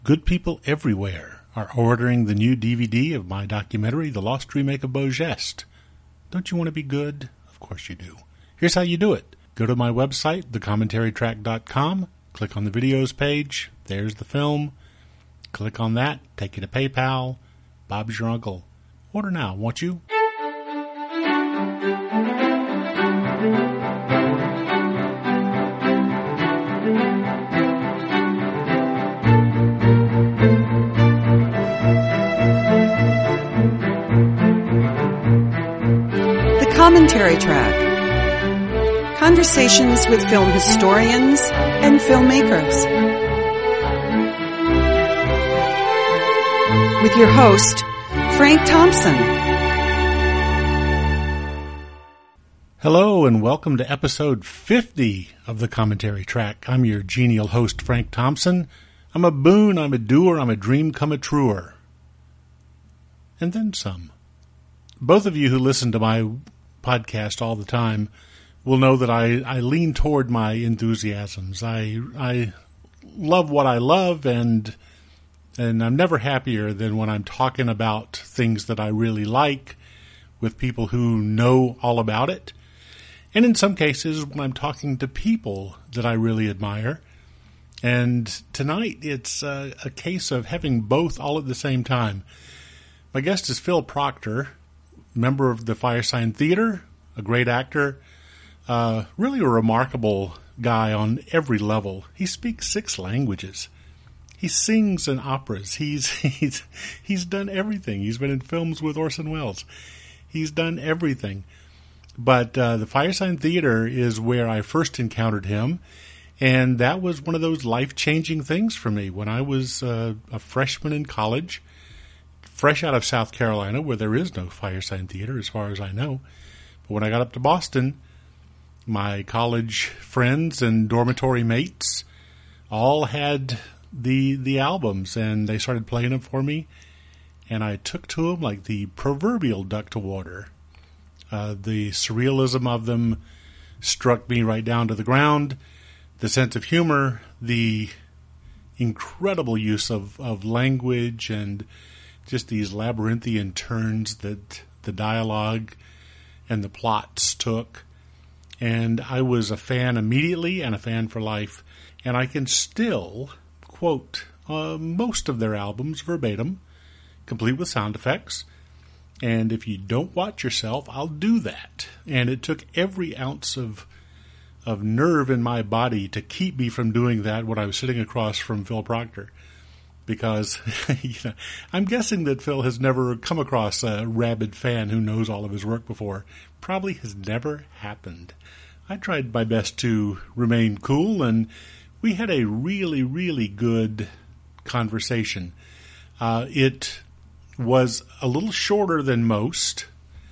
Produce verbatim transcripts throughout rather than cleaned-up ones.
Good people everywhere are ordering the new D V D of my documentary, The Lost Remake of Beau Geste. Don't you want to be good? Of course you do. Here's how you do it. Go to my website, the commentary track dot com, click on the videos page, there's the film. Click on that, take you to PayPal. Bob's your uncle. Order now, won't you? Commentary Track. Conversations with film historians and filmmakers. With your host, Frank Thompson. Hello and welcome to episode fifty of the Commentary Track. I'm your genial host, Frank Thompson. I'm a boon, I'm a doer, I'm a dream come a truer. And then some. Both of you who listen to my podcast all the time will know that I, I lean toward my enthusiasms. I I love what I love, and and I'm never happier than when I'm talking about things that I really like with people who know all about it. And in some cases, when I'm talking to people that I really admire. And tonight, it's a, a case of having both all at the same time. My guest is Phil Proctor, member of the Firesign Theater, a great actor, uh, really a remarkable guy on every level. He speaks six languages. He sings in operas. He's he's he's done everything. He's been in films with Orson Welles. He's done everything. But uh, the Firesign Theater is where I first encountered him, and that was one of those life-changing things for me when I was uh, a freshman in college. Fresh out of South Carolina, where there is no Firesign Theater, as far as I know. But when I got up to Boston, my college friends and dormitory mates all had the the albums, and they started playing them for me, and I took to them like the proverbial duck to water. Uh, the surrealism of them struck me right down to the ground. The sense of humor, the incredible use of, of language, and just these labyrinthian turns that the dialogue and the plots took. And I was a fan immediately and a fan for life. And I can still quote uh, most of their albums verbatim, complete with sound effects. And if you don't watch yourself, I'll do that. And it took every ounce of of nerve in my body to keep me from doing that when I was sitting across from Phil Proctor. Because you know, I'm guessing that Phil has never come across a rabid fan who knows all of his work before. Probably has never happened. I tried my best to remain cool, and we had a really, really good conversation. Uh, it was a little shorter than most.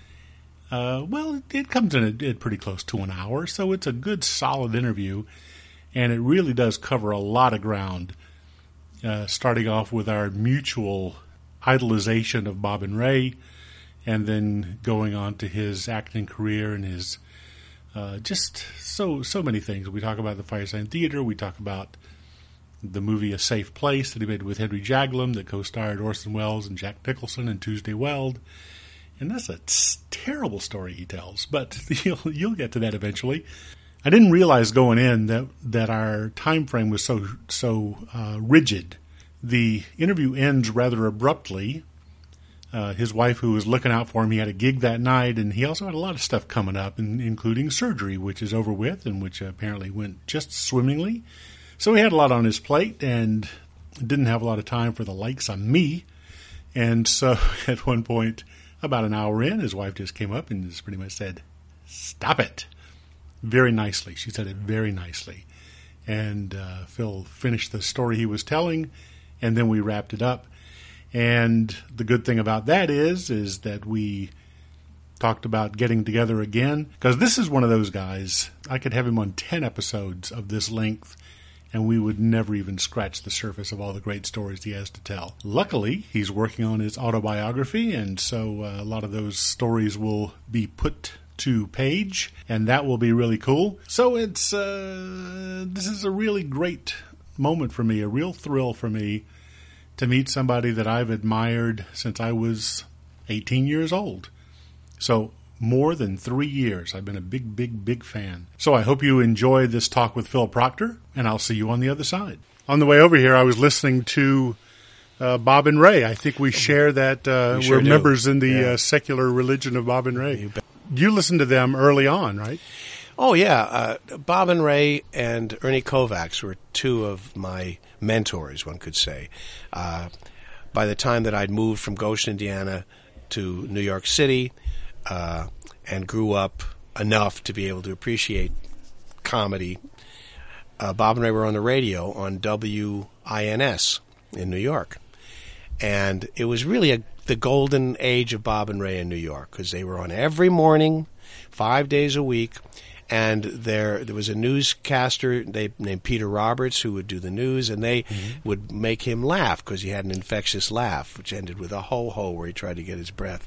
Uh, well, it, it comes in at, at pretty close to an hour, so it's a good, solid interview, and it really does cover a lot of ground. Uh, starting off with our mutual idolization of Bob and Ray, and then going on to his acting career and his uh, just so so many things. We talk about the Firesign Theater. We talk about the movie A Safe Place that he made with Henry Jaglom that co-starred Orson Welles and Jack Nicholson and Tuesday Weld. And that's a terrible story he tells, but you'll, you'll get to that eventually. I didn't realize going in that that our time frame was so so uh, rigid. The interview ends rather abruptly. Uh, his wife, who was looking out for him, he had a gig that night, and he also had a lot of stuff coming up, in, including surgery, which is over with, and which apparently went just swimmingly. So he had a lot on his plate, and didn't have a lot of time for the likes of me. And so at one point, about an hour in, his wife just came up and just pretty much said, "Stop it." Very nicely. She said it very nicely. And uh, Phil finished the story he was telling, and then we wrapped it up. And the good thing about that is, is that we talked about getting together again, because this is one of those guys, I could have him on ten episodes of this length, and we would never even scratch the surface of all the great stories he has to tell. Luckily, he's working on his autobiography, and so uh, a lot of those stories will be put to page, and that will be really cool. So it's uh, this is a really great moment for me, a real thrill for me to meet somebody that I've admired since I was eighteen years old. So more than three years, I've been a big, big, big fan. So I hope you enjoyed this talk with Phil Proctor, and I'll see you on the other side. On the way over here, I was listening to uh, Bob and Ray. I think we share that. Uh, we sure we're do. members in the Yeah. uh, secular religion of Bob and Ray. You bet. You listened to them early on, right? Oh, yeah. Uh, Bob and Ray and Ernie Kovacs were two of my mentors, one could say. Uh, by the time that I'd moved from Goshen, Indiana to New York City uh, and grew up enough to be able to appreciate comedy, uh, Bob and Ray were on the radio on W I N S in New York. And it was really a, the golden age of Bob and Ray in New York because they were on every morning, five days a week. And there there was a newscaster they, named Peter Roberts who would do the news, and they mm-hmm. would make him laugh because he had an infectious laugh, which ended with a ho-ho where he tried to get his breath.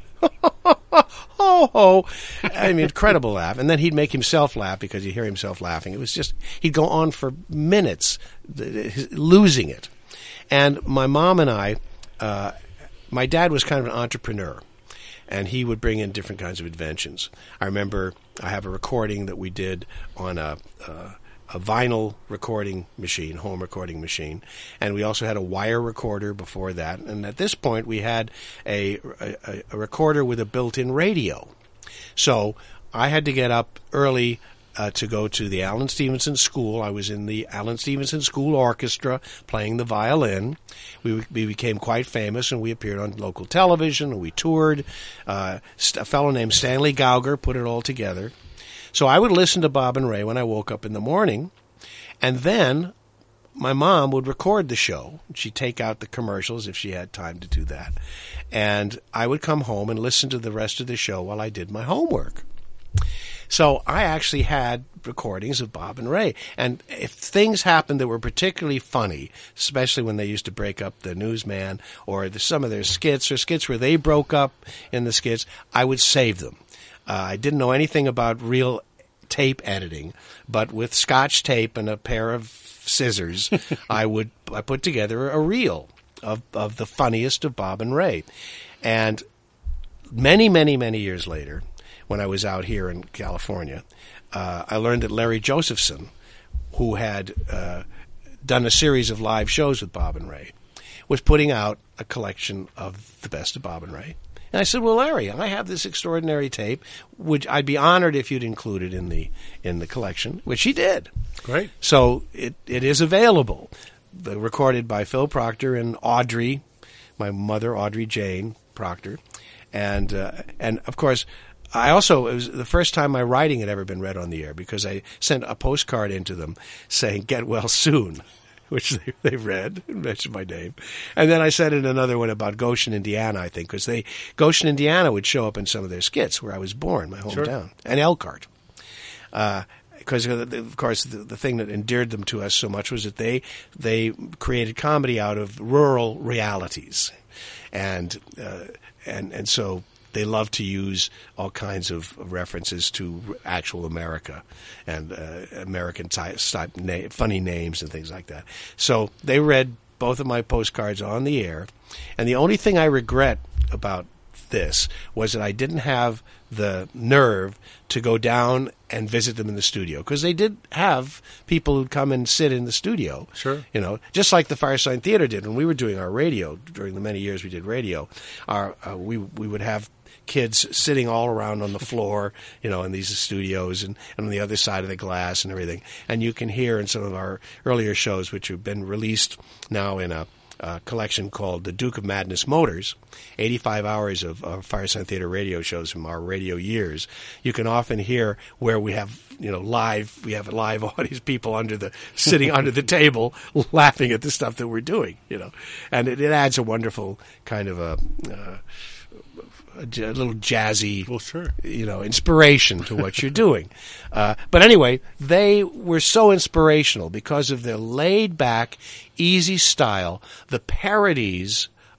Ho-ho! I mean, incredible laugh. And then he'd make himself laugh because he'd hear himself laughing. It was just, he'd go on for minutes, losing it. And my mom and I, uh, my dad was kind of an entrepreneur. And he would bring in different kinds of inventions. I remember I have a recording that we did on a, uh, a vinyl recording machine, home recording machine, and we also had a wire recorder before that. And at this point, we had a, a, a recorder with a built-in radio. So I had to get up early Uh, to go to the Alan Stevenson School. I was in the Alan Stevenson School Orchestra playing the violin. We, we became quite famous, and we appeared on local television, and we toured. Uh, a fellow named Stanley Gauger put it all together. So I would listen to Bob and Ray when I woke up in the morning, and then my mom would record the show. She'd take out the commercials if she had time to do that. And I would come home and listen to the rest of the show while I did my homework. So I actually had recordings of Bob and Ray. And if things happened that were particularly funny, especially when they used to break up the newsman or the, some of their skits or skits where they broke up in the skits, I would save them. Uh, I didn't know anything about real tape editing, but with Scotch tape and a pair of scissors, I would I put together a reel of, of the funniest of Bob and Ray. And many, many, many years later, when I was out here in California, uh, I learned that Larry Josephson, who had uh, done a series of live shows with Bob and Ray, was putting out a collection of the best of Bob and Ray. And I said, well, Larry, I have this extraordinary tape. Would I'd be honored if you'd include it in the in the collection, which he did. Great. So it, it is available, the, recorded by Phil Proctor and Audrey, my mother, Audrey Jane Proctor. And, uh, and of course, I also, it was the first time my writing had ever been read on the air because I sent a postcard into them saying, get well soon, which they, they read and mentioned my name. And then I sent in another one about Goshen, Indiana, I think, because they, Goshen, Indiana would show up in some of their skits where I was born, my hometown, sure. and Elkhart. Uh, because, of course, the, the thing that endeared them to us so much was that they, they created comedy out of rural realities. And, uh, and, and so, they love to use all kinds of references to actual America and uh, American type, type na- funny names and things like that. So they read both of my postcards on the air. And the only thing I regret about this was that I didn't have the nerve to go down and visit them in the studio, because they did have people who'd come and sit in the studio. Sure. You know, just like the Firesign Theater did when we were doing our radio during the many years we did radio. Our uh, we we would have kids sitting all around on the floor, you know, in these studios and, and on the other side of the glass and everything. And you can hear in some of our earlier shows, which have been released now in a uh, collection called The Duke of Madness Motors, eighty-five hours of uh, Firesign Theater radio shows from our radio years. You can often hear where we have, you know, live, we have live audience people under the, sitting under the table laughing at the stuff that we're doing, you know. And it, it adds a wonderful kind of a, uh, A, j- a little jazzy, well, sure. you know, inspiration to what you're doing. Uh, but anyway, they were so inspirational because of their laid-back, easy style, the parodies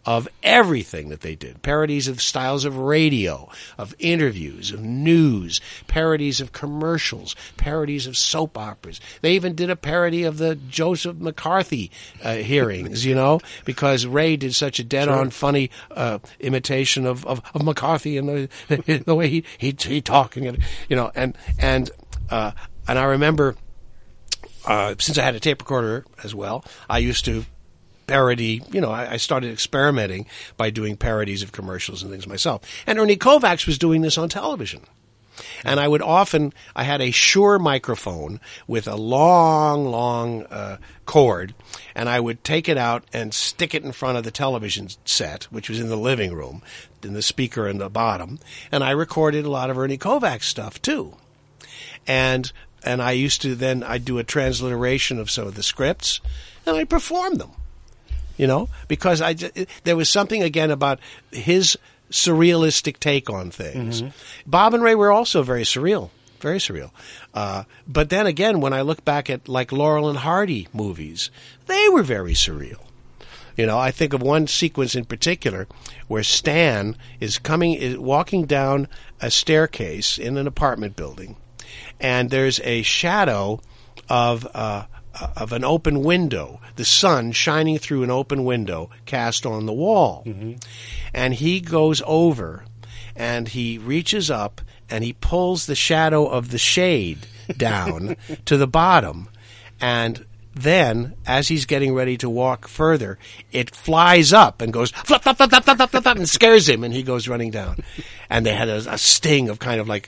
of everything that they did. Parodies of styles of radio, of interviews, of news, parodies of commercials, parodies of soap operas. They even did a parody of the Joseph McCarthy uh, hearings, you know, because Ray did such a dead-on, sure. funny uh, imitation of, of, of McCarthy and the, the way he he he talking, and you know, and and uh, and I remember uh, since I had a tape recorder as well, I used to parody, you know, I, I started experimenting by doing parodies of commercials and things myself. And Ernie Kovacs was doing this on television. And I would often, I had a Shure microphone with a long, long uh, cord, and I would take it out and stick it in front of the television set, which was in the living room, in the speaker in the bottom, and I recorded a lot of Ernie Kovacs stuff too. And and I used to then, I'd do a transliteration of some of the scripts, and I'd perform them. You know, because I, there was something, again, about his surrealistic take on things. Mm-hmm. Bob and Ray were also very surreal, very surreal. Uh, but then again, when I look back at, like, Laurel and Hardy movies, they were very surreal. You know, I think of one sequence in particular where Stan is coming, is walking down a staircase in an apartment building, and there's a shadow of uh of an open window, the sun shining through an open window cast on the wall. Mm-hmm. And he goes over and he reaches up and he pulls the shadow of the shade down to the bottom. And then, as he's getting ready to walk further, it flies up and goes flop, flop, flop, flop, flop, flop, flop, and scares him, and he goes running down. And they had a, a sting of kind of like,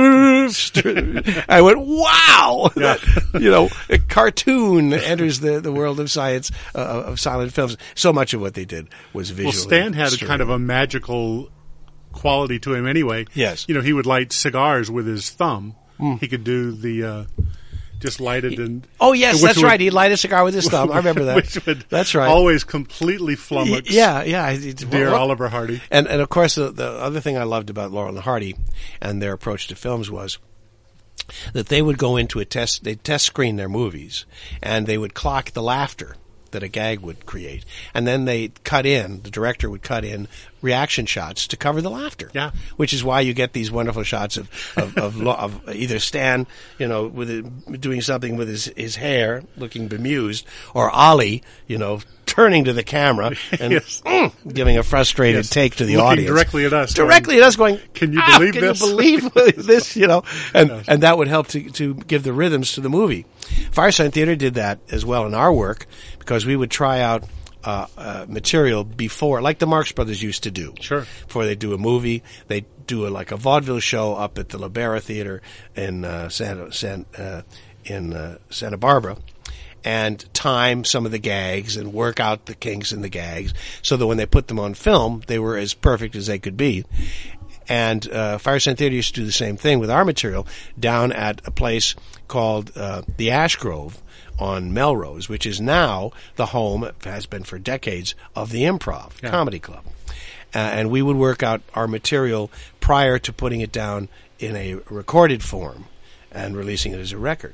I went, wow! Yeah. You know, a cartoon enters the, the world of science, uh, of silent films. So much of what they did was visually. Well, Stan had surreal. a kind of a magical quality to him anyway. Yes. You know, he would light cigars with his thumb. Mm. He could do the, uh, just light it and... Oh, yes, that's would, right. He'd light a cigar with his thumb. I remember that. Which would that's right. always completely flummox. Yeah, yeah. Dear well, Oliver Hardy. And, and of course, the, the other thing I loved about Laurel and Hardy and their approach to films was that they would go into a test, they'd test screen their movies, and they would clock the laughter that a gag would create. And then they'd cut in, the director would cut in reaction shots to cover the laughter. Yeah. Which is why you get these wonderful shots of, of, of, of either Stan, you know, with it, doing something with his, his hair, looking bemused, or Ollie, you know, turning to the camera and yes. mm, giving a frustrated yes. take to the Looking audience. directly at us. Directly going, at us going, can you ah, believe can this? you believe this, you know? And, yes. and that would help to, to give the rhythms to the movie. Firesign Theater did that as well in our work because we would try out Uh, uh, material before, like the Marx Brothers used to do. Sure. Before they do a movie, they do a, like a vaudeville show up at the Libera Theater in uh, Santa San, uh, in uh, Santa Barbara, and time some of the gags and work out the kinks in the gags, so that when they put them on film, they were as perfect as they could be. And uh, Firesign Theater used to do the same thing with our material down at a place called uh, the Ash Grove on Melrose, which is now the home, has been for decades, of the Improv yeah. Comedy Club. Uh, and we would work out our material prior to putting it down in a recorded form and releasing it as a record.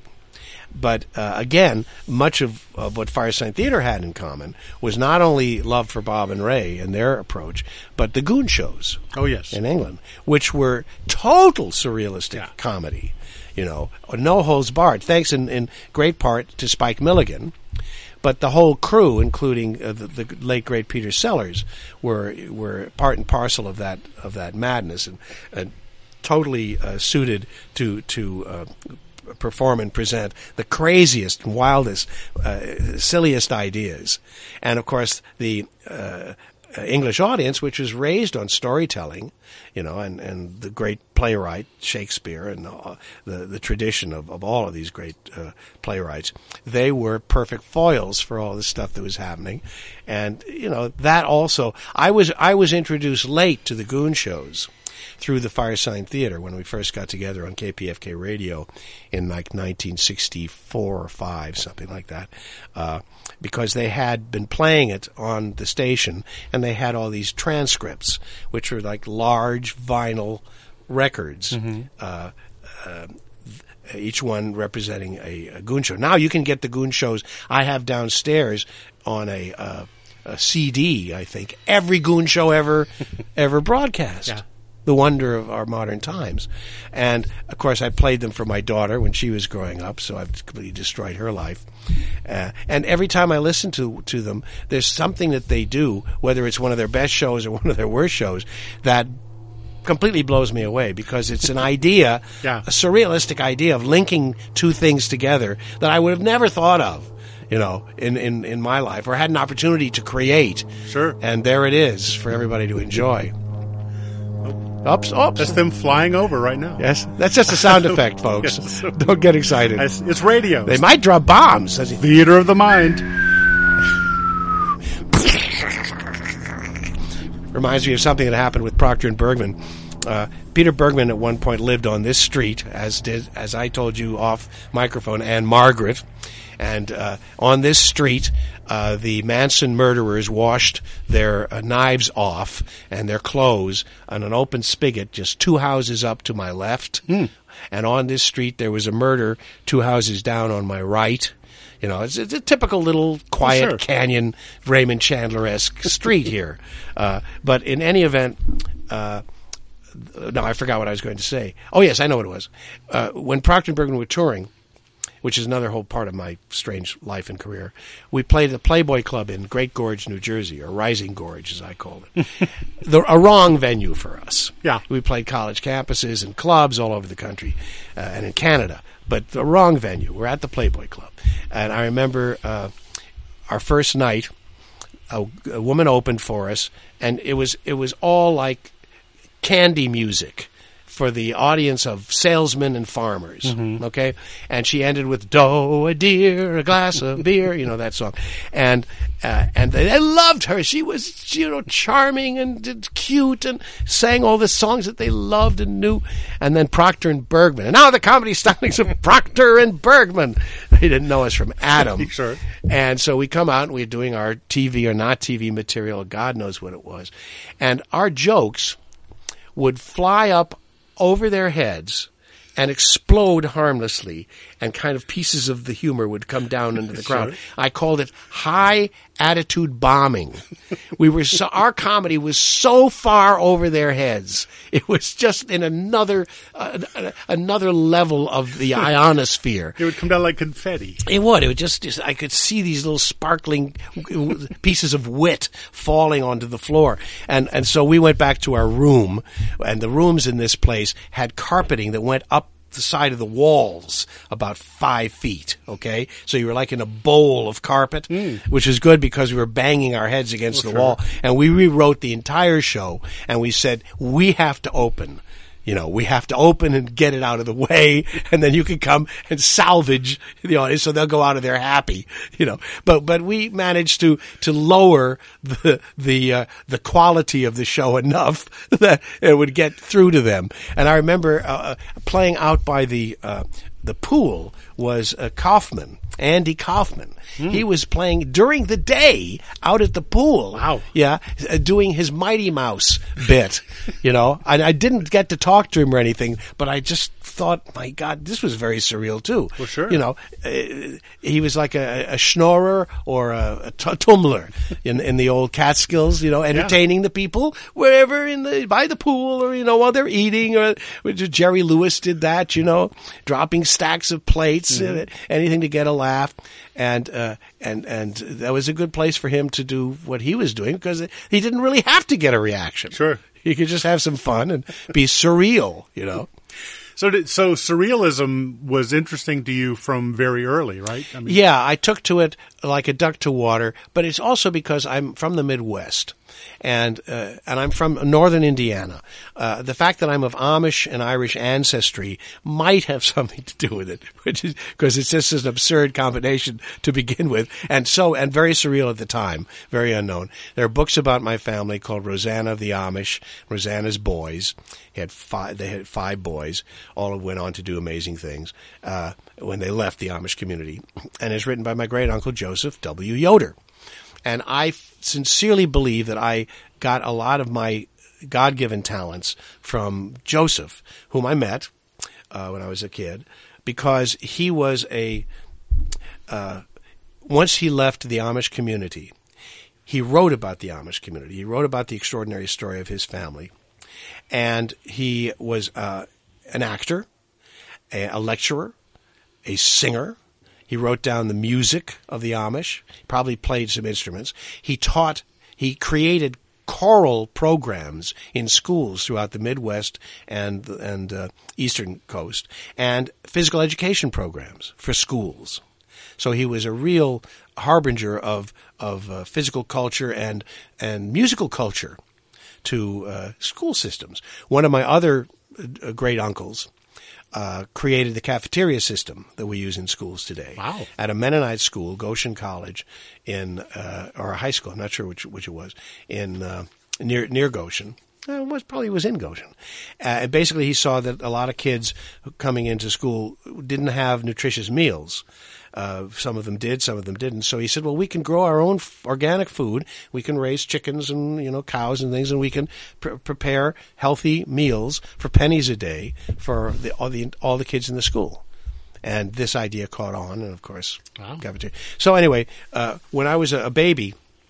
But uh, again, much of, of what Firesign Theater had in common was not only love for Bob and Ray and their approach, but the Goon shows. Oh, yes. In England, which were total surrealistic yeah. comedy. You know, no holds barred, thanks in, in great part to Spike Milligan. But the whole crew, including uh, the, the late great Peter Sellers, were were part and parcel of that of that madness, and, and totally uh, suited to to uh, perform and present the craziest, wildest, uh, silliest ideas. And of course, the uh, English audience, which was raised on storytelling, you know, and, and the great playwright Shakespeare and uh, the the tradition of, of all of these great uh, playwrights, they were perfect foils for all the stuff that was happening, and you know that also. I was I was introduced late to the Goon shows through the Firesign Theater when we first got together on K P F K radio in like nineteen sixty-four or five, something like that, uh, because they had been playing it on the station and they had all these transcripts, which were like large vinyl records, mm-hmm. uh, uh, each one representing a, a Goon show. Now you can get the Goon shows I have downstairs on a uh, a C D, I think, every Goon show ever ever broadcast. Yeah. The wonder of our modern times. And, of course, I played them for my daughter when she was growing up, so I've completely destroyed her life. Uh, and every time I listen to, to them, there's something that they do, whether it's one of their best shows or one of their worst shows, that completely blows me away, because it's an idea, Yeah. a surrealistic idea of linking two things together that I would have never thought of, you know, in, in, in my life, or had an opportunity to create. Sure. And there it is for everybody to enjoy. Oops, oops. That's them flying over right now. Yes, that's just a sound effect, folks. Yes. Don't get excited. It's, it's radio. They might drop bombs. Theater of the mind. Reminds me of something that happened with Procter and Bergman. Uh, Peter Bergman at one point lived on this street, as did, as I told you off microphone, and Margaret. And uh, on this street, uh, the Manson murderers washed their uh, knives off and their clothes on an open spigot just two houses up to my left. Mm. And on this street, there was a murder two houses down on my right. You know, it's, it's a typical little quiet Sure. canyon, Raymond Chandler-esque street here. Uh, but in any event, uh, no, I forgot what I was going to say. Oh, yes, I know what it was. Uh, when Procter and Bergman were touring, which is another whole part of my strange life and career, we played at the Playboy Club in Great Gorge, New Jersey, or Rising Gorge, as I called it. the, a wrong venue for us. Yeah. We played college campuses and clubs all over the country uh, and in Canada, but the wrong venue. We're at the Playboy Club. And I remember uh, our first night, a, a woman opened for us, and it was it was all like candy music for the audience of salesmen and farmers, Mm-hmm. okay? And she ended with, "Doe, a dear, a glass of beer," you know, that song. And uh, and they, they loved her. She was, you know, charming and, and cute and sang all the songs that they loved and knew. And then Procter and Bergman. And now the comedy stylings of Procter and Bergman. They didn't know us from Adam. Sure. And so we come out and we're doing our T V or not T V material. God knows what it was. And our jokes would fly up over their heads and explode harmlessly, and kind of pieces of the humor would come down into the crowd. Sure. I called it high attitude bombing. We were so, our comedy was so far over their heads. It was just in another uh, another level of the ionosphere. It would come down like confetti. It would. It would just, just, I could see these little sparkling pieces of wit falling onto the floor. And, and so we went back to our room, and the rooms in this place had carpeting that went up the side of the walls about five feet, okay? So you were like in a bowl of carpet, mm. which is good because we were banging our heads against well, the sure. wall. And we rewrote the entire show, and we said, we have to open. You know, we have to open and get it out of the way, and then you can come and salvage the audience, so they'll go out of there happy. You know, but but we managed to to lower the the uh, the quality of the show enough that it would get through to them. And I remember uh, playing out by the uh, the pool was uh, Kaufman, Andy Kaufman. Mm. He was playing during the day out at the pool. Wow. Yeah, uh, doing his Mighty Mouse bit, you know. I, I didn't get to talk to him or anything, but I just thought, my God, this was very surreal too. Well, sure. You know, uh, he was like a, a schnorrer or a, a t- tumbler in in the old Catskills, you know, entertaining yeah. the people wherever in the by the pool or, you know, while they're eating. Or Jerry Lewis did that, you know, dropping stacks of plates, mm-hmm. uh, anything to get a laugh. And uh, and and that was a good place for him to do what he was doing, because he didn't really have to get a reaction. Sure, he could just have some fun and be surreal, you know. So, did, so surrealism was interesting to you from very early, right? I mean, yeah, I took to it like a duck to water, but it's also because I'm from the Midwest. And uh, and I'm from northern Indiana. Uh, the fact that I'm of Amish and Irish ancestry might have something to do with it, which is because it's just an absurd combination to begin with, and so and very surreal at the time, very unknown. There are books about my family called Rosanna of the Amish, Rosanna's Boys. He had five. They had five boys. All of them went on to do amazing things uh, when they left the Amish community, and it's written by my great uncle Joseph W. Yoder. And I sincerely believe that I got a lot of my God-given talents from Joseph, whom I met uh, when I was a kid, because he was a, uh, once he left the Amish community, he wrote about the Amish community. He wrote about the extraordinary story of his family. And he was uh, an actor, a, a lecturer, a singer. He wrote down the music of the Amish. He probably played some instruments. He taught, he created choral programs in schools throughout the Midwest and and uh, Eastern Coast, and physical education programs for schools. So he was a real harbinger of of uh, physical culture and and musical culture to uh, school systems. One of my other uh, great uncles uh, created the cafeteria system that we use in schools today. Wow. At a Mennonite school, Goshen College, in uh, or a high school, I'm not sure which which it was, in uh, near near Goshen. Uh, it was probably was in Goshen. Uh, and basically, he saw that a lot of kids coming into school didn't have nutritious meals. Uh, some of them did, some of them didn't. So he said, well, we can grow our own f- organic food. We can raise chickens and, you know, cows and things, and we can pr- prepare healthy meals for pennies a day for the, all the all the kids in the school. And this idea caught on, and of course, wow. cafeteria. So anyway, uh, when I was a, a baby,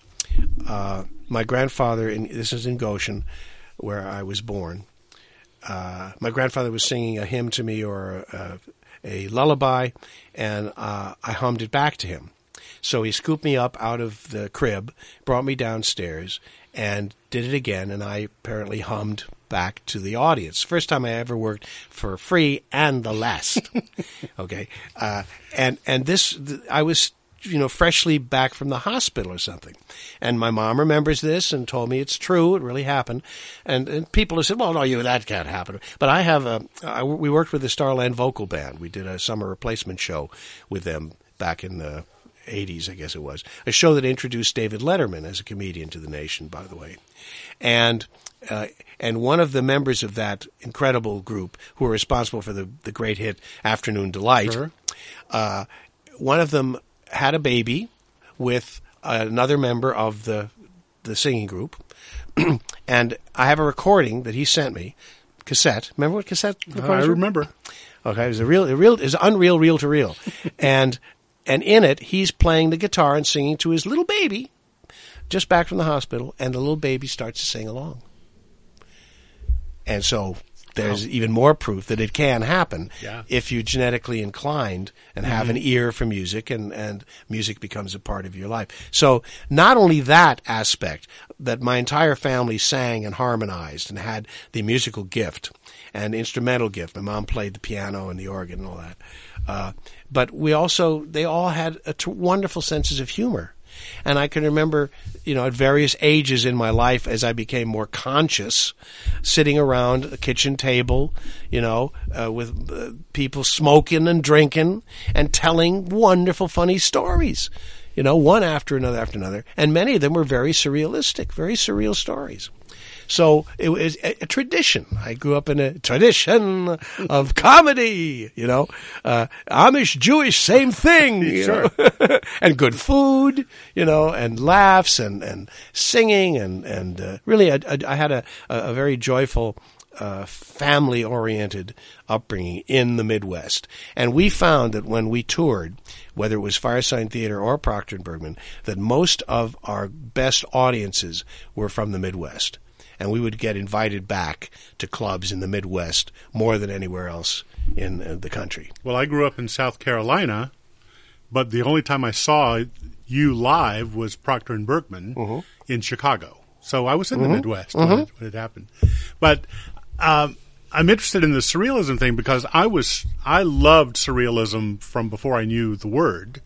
uh, my grandfather, in, this is in Goshen, where I was born, uh, my grandfather was singing a hymn to me or a, a lullaby, and uh, I hummed it back to him. So he scooped me up out of the crib, brought me downstairs, and did it again, and I apparently hummed back to the audience. First time I ever worked for free, and the last. Okay, uh, and and this th- I was, you know, freshly back from the hospital or something, and my mom remembers this and told me it's true, it really happened, and and people have said, well, no, you that can't happen. But I have a, I, we worked with the Starland Vocal Band. We did a summer replacement show with them back in the eighties, I guess it was, a show that introduced David Letterman as a comedian to the nation, by the way. And uh, and one of the members of that incredible group who were responsible for the, the great hit Afternoon Delight, Sure. uh, one of them had a baby with another member of the the singing group. And I have a recording that he sent me, cassette. Remember what cassette Uh, I recordings were? remember. Okay, it was a real, a real, it was unreal, reel to reel, and and in it he's playing the guitar and singing to his little baby, just back from the hospital, and the little baby starts to sing along. And so there's Wow. even more proof that it can happen Yeah. if you're genetically inclined and have an ear for music, and, and music becomes a part of your life. So not only that aspect, that my entire family sang and harmonized and had the musical gift and instrumental gift. My mom played the piano and the organ and all that. Uh, but we also, they all had a t- wonderful senses of humor. And I can remember, you know, at various ages in my life as I became more conscious, sitting around a kitchen table, you know, uh, with uh, people smoking and drinking and telling wonderful, funny stories, you know, one after another after another. And many of them were very surrealistic, very surreal stories. So it was a, a tradition. I grew up in a tradition of comedy, you know, uh, Amish, Jewish, same thing, you Sure. know? And good food, you know, and laughs and, and singing and, and, uh, really I, I, I had a, a very joyful, uh, family oriented upbringing in the Midwest. And we found that when we toured, whether it was Firesign Theater or Procter and Bergman, that most of our best audiences were from the Midwest. And we would get invited back to clubs in the Midwest more than anywhere else in uh, the country. Well, I grew up in South Carolina, but the only time I saw you live was Procter and Bergman Mhm. in Chicago. So I was in Mhm. the Midwest when, Mhm. it, when it happened. But um, I'm interested in the surrealism thing because I was I loved surrealism from before I knew the word.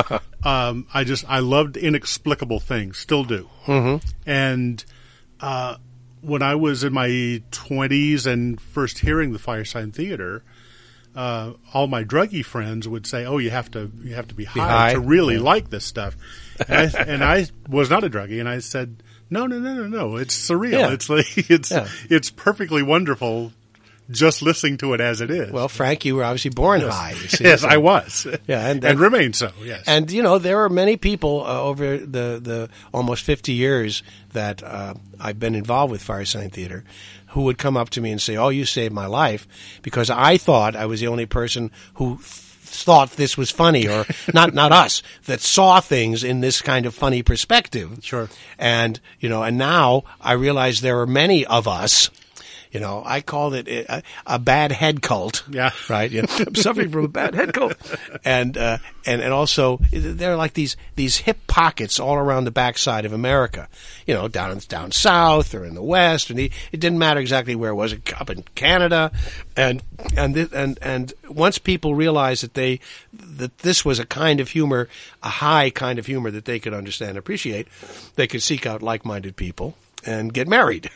um, I just I loved inexplicable things, still do. Mm-hmm. And uh, when I was in my twenties and first hearing the Firesign Theater, uh, all my druggy friends would say, "Oh, you have to you have to be high, high? to really Yeah. like this stuff." And I, and I was not a druggie, and I said, "No, no, no, no, no. It's surreal. Yeah. It's like it's Yeah. it's perfectly wonderful." Just listening to it as it is. Well, Frank, you were obviously born high. You see, yes, so- I was. Yeah, and- and remain so. Yes, And, you know, there are many people uh, over the, the almost fifty years that uh, I've been involved with Firesign Theater who would come up to me and say, "Oh, you saved my life," because I thought I was the only person who th- thought this was funny, or not not us, that saw things in this kind of funny perspective. Sure. And, you know, and now I realize there are many of us. You know, I called it a, a bad head cult. Yeah. Right? You know, I'm suffering from a bad head cult. And, uh, and, and also, there are like these, these hip pockets all around the backside of America. You know, down, down south or in the west. And it didn't matter exactly where it was, up in Canada. And, and, th- and, and once people realized that they, that this was a kind of humor, a high kind of humor that they could understand and appreciate, they could seek out like-minded people and get married.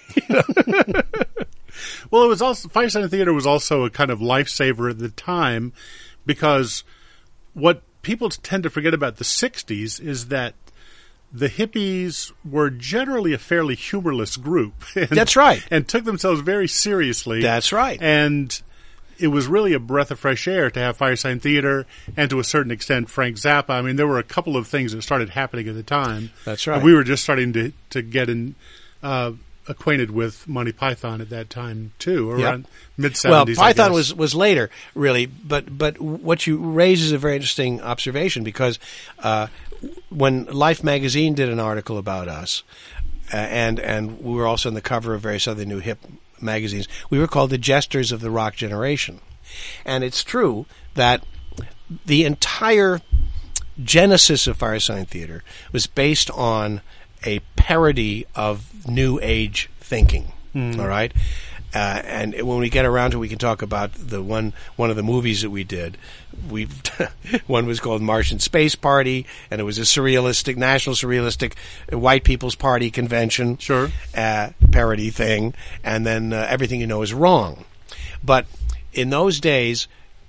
Well, it was also Firesign Theater was also a kind of lifesaver at the time, because what people tend to forget about the sixties is that the hippies were generally a fairly humorless group. And, That's right. And took themselves very seriously. That's right. And it was really a breath of fresh air to have Firesign Theater and, to a certain extent, Frank Zappa. I mean, there were a couple of things that started happening at the time. That's right. And we were just starting to, to get in... Uh, acquainted with Monty Python at that time too, around yep. mid seventies. Well, Python was was later, really, but but what you raise is a very interesting observation, because uh, when Life magazine did an article about us, uh, and and we were also on the cover of various other new hip magazines, we were called the Jesters of the Rock Generation, and it's true that the entire genesis of Firesign Theater was based on a parody of New Age thinking. Mm. All right, uh, and when we get around to it, we can talk about the one one of the movies that we did. We one was called Martian Space Party, and it was a surrealistic, national surrealistic white people's party convention, sure, uh, parody thing, and then uh, Everything You Know Is Wrong. But in those days,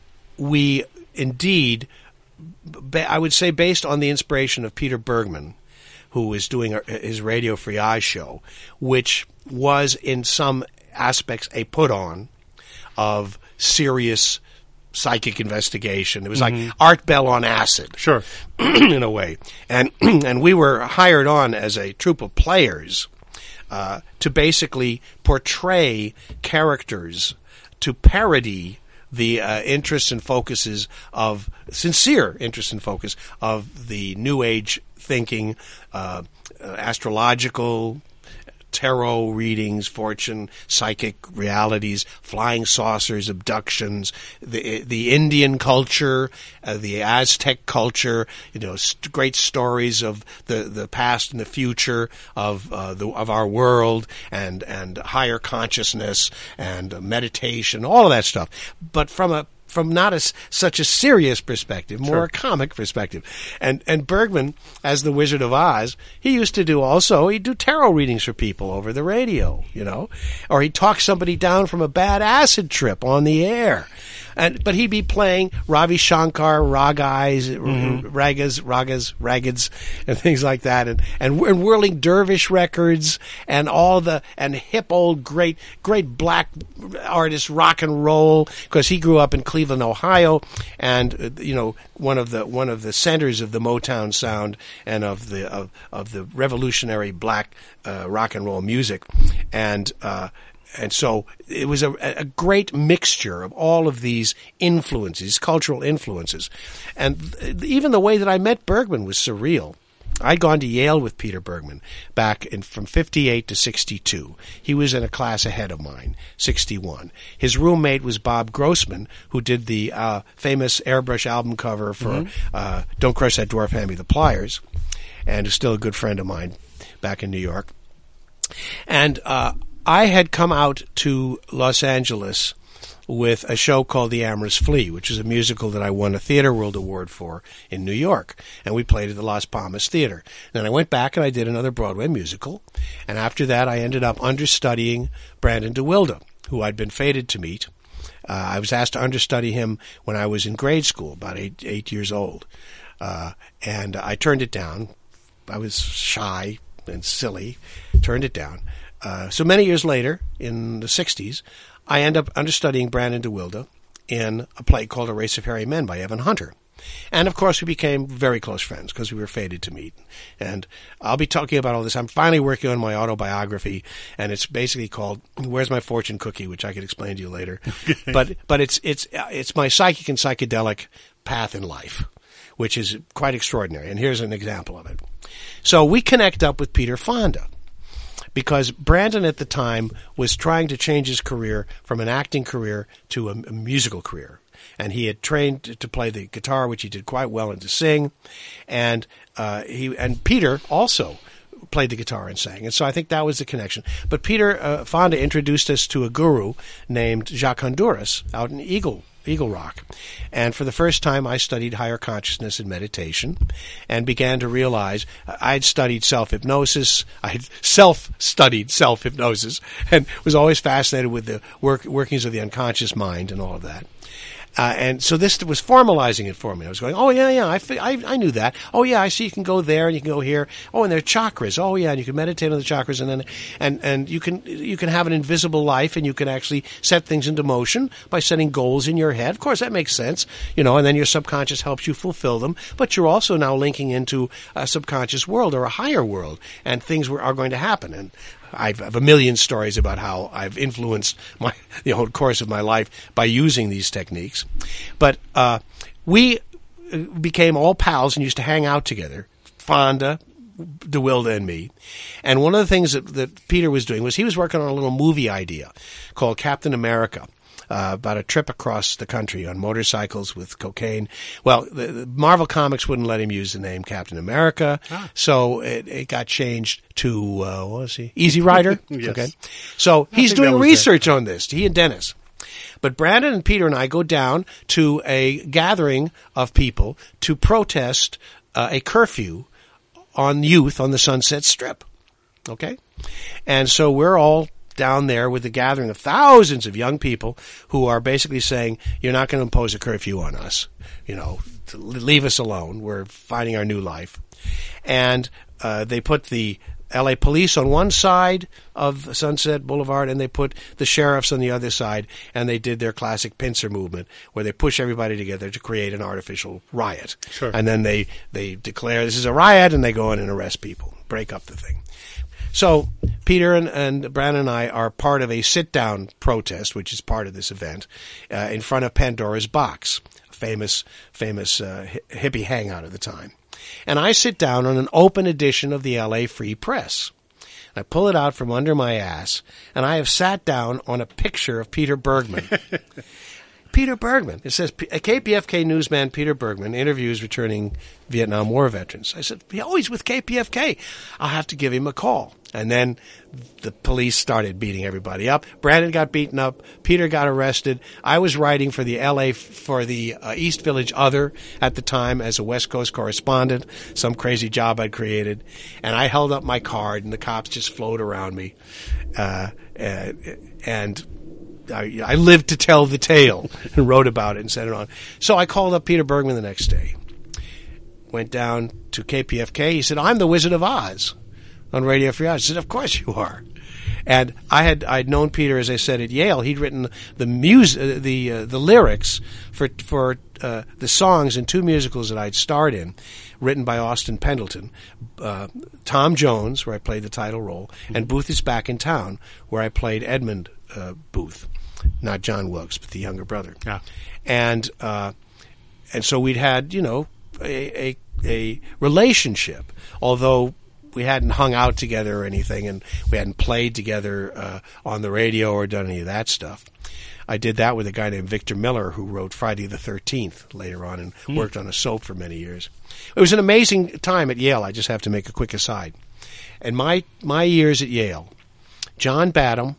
we indeed, I would say, based on the inspiration of Peter Bergman, who was doing his Radio Free Eyes show, which was in some aspects a put-on of serious psychic investigation. It was mm-hmm. like Art Bell on acid, sure, in a way. And and we were hired on as a troupe of players uh, to basically portray characters to parody the uh, interests and focuses of, sincere interests and focus of the New Age thinking, uh, uh, astrological, tarot readings, fortune, psychic realities, flying saucers, abductions, the the Indian culture, uh, the Aztec culture, you know, st- great stories of the, the past and the future of uh, the of our world, and and higher consciousness and uh, meditation, all of that stuff, but from a from not a, such a serious perspective, more sure. a comic perspective. And and Bergman, as the Wizard of Oz, he used to do also, he'd do tarot readings for people over the radio, you know, or he'd talk somebody down from a bad acid trip on the air. And but he'd be playing Ravi Shankar, ragas, mm-hmm. ragas, ragas, raggeds, and things like that, and, and and whirling dervish records, and all the and hip old great great black artist rock and roll, because he grew up in Cleveland, Ohio, and uh, you know one of the one of the centers of the Motown sound and of the of, of the revolutionary black uh, rock and roll music, and. Uh, And so it was a, a great mixture of all of these influences, cultural influences. And th- even the way that I met Bergman was surreal. I'd gone to Yale with Peter Bergman back in from fifty-eight to sixty-two. He was in a class ahead of mine, sixty-one. His roommate was Bob Grossman, who did the uh, famous Airbrush album cover for mm-hmm. uh, Don't Crush That Dwarf, Hand Me the Pliers, and is still a good friend of mine back in New York. And uh I had come out to Los Angeles with a show called The Amorous Flea, which is a musical that I won a Theater World Award for in New York. And we played at the Las Palmas Theater. Then I went back and I did another Broadway musical. And after that, I ended up understudying Brandon DeWilde, who I'd been fated to meet. Uh, I was asked to understudy him when I was in grade school, about eight, eight years old. Uh, and I turned it down. I was shy and silly, turned it down. Uh, so many years later, in the sixties, I end up understudying Brandon DeWilde in a play called A Race of Hairy Men by Evan Hunter. And, of course, we became very close friends because we were fated to meet. And I'll be talking about all this. I'm finally working on my autobiography, and it's basically called Where's My Fortune Cookie, which I could explain to you later. but but it's it's it's my psychic and psychedelic path in life, which is quite extraordinary. And here's an example of it. So we connect up with Peter Fonda because Brandon at the time was trying to change his career from an acting career to a, a musical career. And he had trained to play the guitar, which he did quite well, and to sing. And uh, he and Peter also played the guitar and sang. And so I think that was the connection. But Peter uh, Fonda introduced us to a guru named Jacques Honduras out in Eagle Eagle Rock. And for the first time, I studied higher consciousness and meditation and began to realize I'd studied self-hypnosis. I had self-studied self-hypnosis and was always fascinated with the work, workings of the unconscious mind and all of that. Uh, and so this was formalizing it for me. I was going, oh, yeah, yeah, I, I, I knew that. Oh, yeah, I see you can go there and you can go here. Oh, and there are chakras. Oh, yeah, and you can meditate on the chakras and then, and, and you can, you can have an invisible life and you can actually set things into motion by setting goals in your head. Of course, that makes sense, you know, and then your subconscious helps you fulfill them. But you're also now linking into a subconscious world or a higher world and things were, are going to happen. And I have a million stories about how I've influenced my the whole course of my life by using these techniques. But uh, we became all pals and used to hang out together, Fonda, DeWilde, and me. And one of the things that, that Peter was doing was he was working on a little movie idea called Captain America. Uh, about a trip across the country on motorcycles with cocaine. Well, the, the Marvel Comics wouldn't let him use the name Captain America, ah. so it, it got changed to, uh, what was he? Easy Rider? Yes. Okay. So I he's doing research it. on this, he and Dennis. But Brandon and Peter and I go down to a gathering of people to protest uh, a curfew on youth on the Sunset Strip. Okay? And so we're all down there with a gathering of thousands of young people who are basically saying, you're not going to impose a curfew on us. You know, leave us alone. We're finding our new life. And uh, they put the L A police on one side of Sunset Boulevard and they put the sheriffs on the other side, and they did their classic pincer movement where they push everybody together to create an artificial riot. Sure. And then And then they, they declare this is a riot and they go in and arrest people, break up the thing. So Peter and, and Brandon and I are part of a sit-down protest, which is part of this event, uh, in front of Pandora's Box, a famous, famous uh, hippie hangout at the time. And I sit down on an open edition of the L A Free Press. I pull it out from under my ass, and I have sat down on a picture of Peter Bergman. Peter Bergman. It says, K P F K newsman Peter Bergman interviews returning Vietnam War veterans. I said, oh, he's with K P F K. I'll have to give him a call. And then the police started beating everybody up. Brandon got beaten up. Peter got arrested. I was writing for the L A, for the uh, East Village Other at the time as a West Coast correspondent, some crazy job I'd created. And I held up my card, and the cops just flowed around me. Uh, uh, and... I, I lived to tell the tale and wrote about it and sent it on. So I called up Peter Bergman the next day. Went down to K P F K. He said, I'm the Wizard of Oz on Radio Free Oz. I said, of course you are. And I had I'd known Peter, as I said, at Yale. He'd written the mus- uh, the uh, the lyrics for for uh, the songs in two musicals that I'd starred in, written by Austin Pendleton, uh, Tom Jones, where I played the title role, and Booth is Back in Town, where I played Edmund uh, Booth. Not John Wilkes, but the younger brother. Yeah. And uh, and so we'd had, you know, a, a a relationship, although we hadn't hung out together or anything, and we hadn't played together uh, on the radio or done any of that stuff. I did that with a guy named Victor Miller, who wrote Friday the thirteenth later on and mm. worked on a soap for many years. It was an amazing time at Yale. I just have to make a quick aside. And my my years at Yale, John Badham,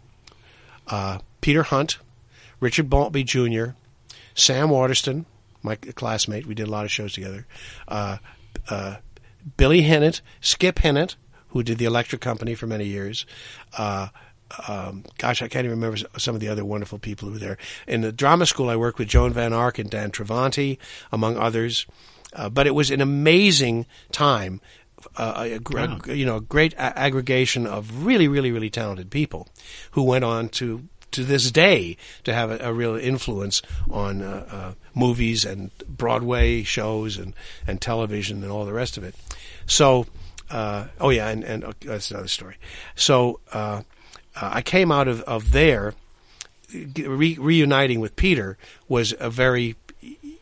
uh, Peter Hunt, Richard Maltby Junior, Sam Waterston, my classmate, we did a lot of shows together, uh, uh, Billy Hennett, Skip Hennett, who did the Electric Company for many years. Uh, um, gosh, I can't even remember some of the other wonderful people who were there. In the drama school, I worked with Joan Van Ark and Dan Travanti, among others. Uh, but it was an amazing time. Uh, a, wow. a, you know, a great a- aggregation of really, really, really talented people who went on to, to this day to have a, a real influence on uh, uh, movies and Broadway shows and, and television and all the rest of it. So, uh, oh yeah, and, and uh, that's another story. So uh, uh, I came out of, of there, re- reuniting with Peter was a very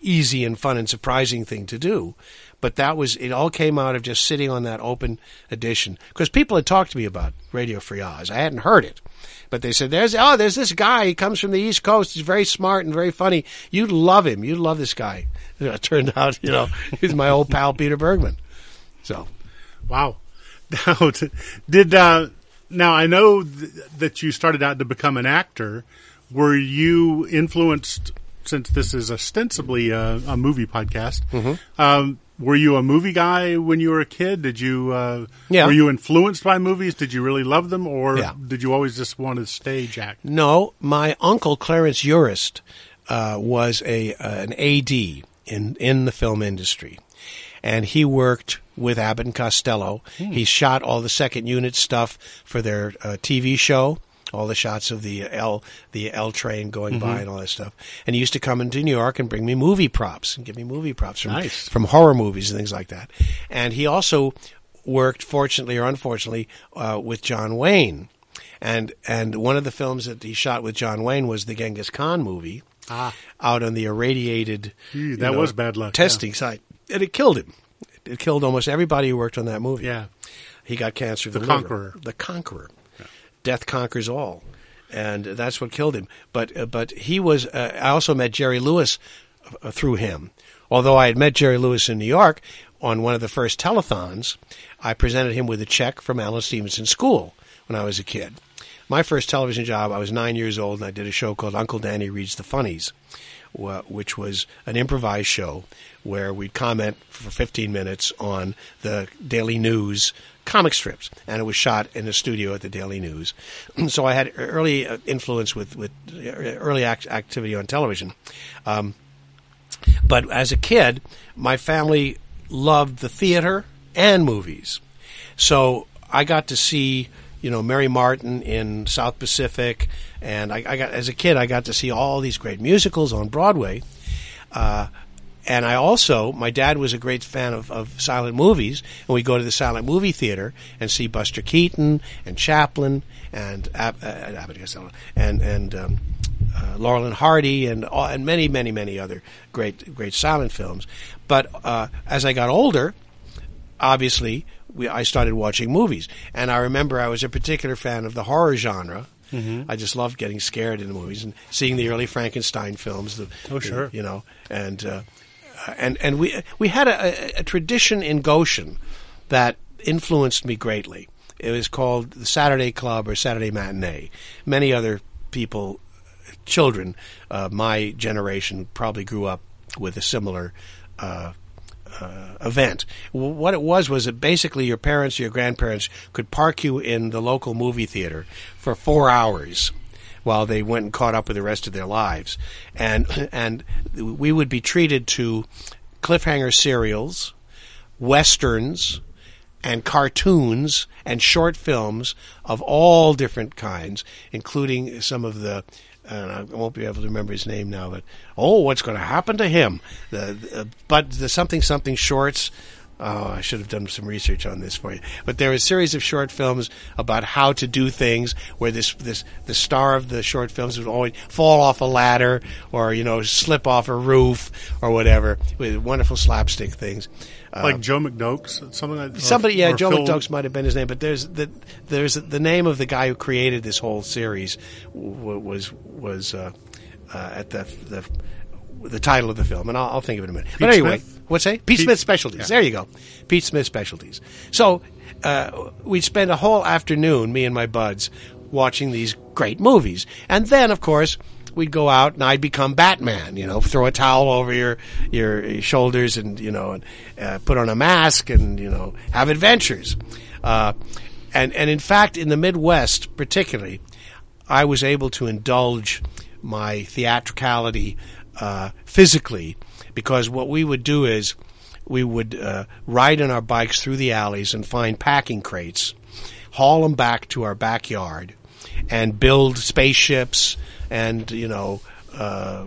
easy and fun and surprising thing to do. But that was, it all came out of just sitting on that open edition. Because people had talked to me about Radio Free Oz. I hadn't heard it. But they said, "There's oh, there's this guy. He comes from the East Coast. He's very smart and very funny. You'd love him. You'd love this guy." And it turned out, you know, he's my old pal Peter Bergman. So, wow. Now, did uh, now I know th- that you started out to become an actor. Were you influenced, since this is ostensibly a, a movie podcast? Mm-hmm. Um, Were you a movie guy when you were a kid? Did you? Uh, yeah. Were you influenced by movies? Did you really love them, or yeah. did you always just want to stage act? No, my uncle Clarence Urist uh, was a uh, an A D in in the film industry, and he worked with Abbott and Costello. Hmm. He shot all the second unit stuff for their uh, T V show. All the shots of the L, the L train going mm-hmm. by and all that stuff. And he used to come into New York and bring me movie props and give me movie props from, nice. from horror movies and things like that. And he also worked, fortunately or unfortunately, uh, with John Wayne. And, and one of the films that he shot with John Wayne was the Genghis Khan movie ah. out on the irradiated Gee, that you know, was bad luck. testing yeah. site. And it killed him. It killed almost everybody who worked on that movie. Yeah. He got cancer of the, the liver. Conqueror. The Conqueror. Yeah. Death conquers all. And that's what killed him. But uh, but he was. Uh, I also met Jerry Lewis uh, through him. Although I had met Jerry Lewis in New York on one of the first telethons, I presented him with a check from Alan Stevenson School when I was a kid. My first television job, I was nine years old, and I did a show called Uncle Danny Reads the Funnies, which was an improvised show where we'd comment for fifteen minutes on the Daily News comic strips, and it was shot in a studio at the Daily News. So I had early influence with, with early act- activity on television. Um, but as a kid, my family loved the theater and movies. So I got to see, you know, Mary Martin in South Pacific, and I, I got, as a kid, I got to see all these great musicals on Broadway. Uh, And I also, my dad was a great fan of, of silent movies, and we'd go to the silent movie theater and see Buster Keaton and Chaplin and Ab- uh, Abbott and Costello and and um, uh, Laurel and Hardy and all, and many many many other great great silent films. But uh, as I got older, obviously we, I started watching movies, and I remember I was a particular fan of the horror genre. Mm-hmm. I just loved getting scared in the movies and seeing the early Frankenstein films. The, oh sure, the, you know, and. Uh, And and we we had a, a, a tradition in Goshen that influenced me greatly. It was called the Saturday Club or Saturday Matinee. Many other people, children, uh, my generation probably grew up with a similar uh, uh, event. What it was was that basically your parents or your grandparents could park you in the local movie theater for four hours. While they went and caught up with the rest of their lives. And and we would be treated to cliffhanger serials, westerns, and cartoons, and short films of all different kinds, including some of the, uh, I won't be able to remember his name now, but, oh, what's going to happen to him? The, the, but the something-something shorts. Oh, I should have done some research on this for you. But there was a series of short films about how to do things where this, this, the star of the short films would always fall off a ladder or, you know, slip off a roof or whatever, with wonderful slapstick things. Like uh, Joe McDokes, something like that? Somebody, yeah, Joe Phil... McDokes might have been his name, but there's the, there's the name of the guy who created this whole series w- was, was, uh, uh, at the, the, the title of the film, and I'll, I'll think of it in a minute. Pete but anyway, Smith? what's that? Pete, Pete Smith Specialties. Yeah. There you go. Pete Smith Specialties. So uh, we'd spend a whole afternoon, me and my buds, watching these great movies. And then, of course, we'd go out and I'd become Batman, you know, throw a towel over your, your shoulders and, you know, and, uh, put on a mask and, you know, have adventures. Uh, and, and in fact, in the Midwest particularly, I was able to indulge my theatricality uh, physically, because what we would do is we would uh, ride on our bikes through the alleys and find packing crates, haul them back to our backyard, and build spaceships and, you know, uh,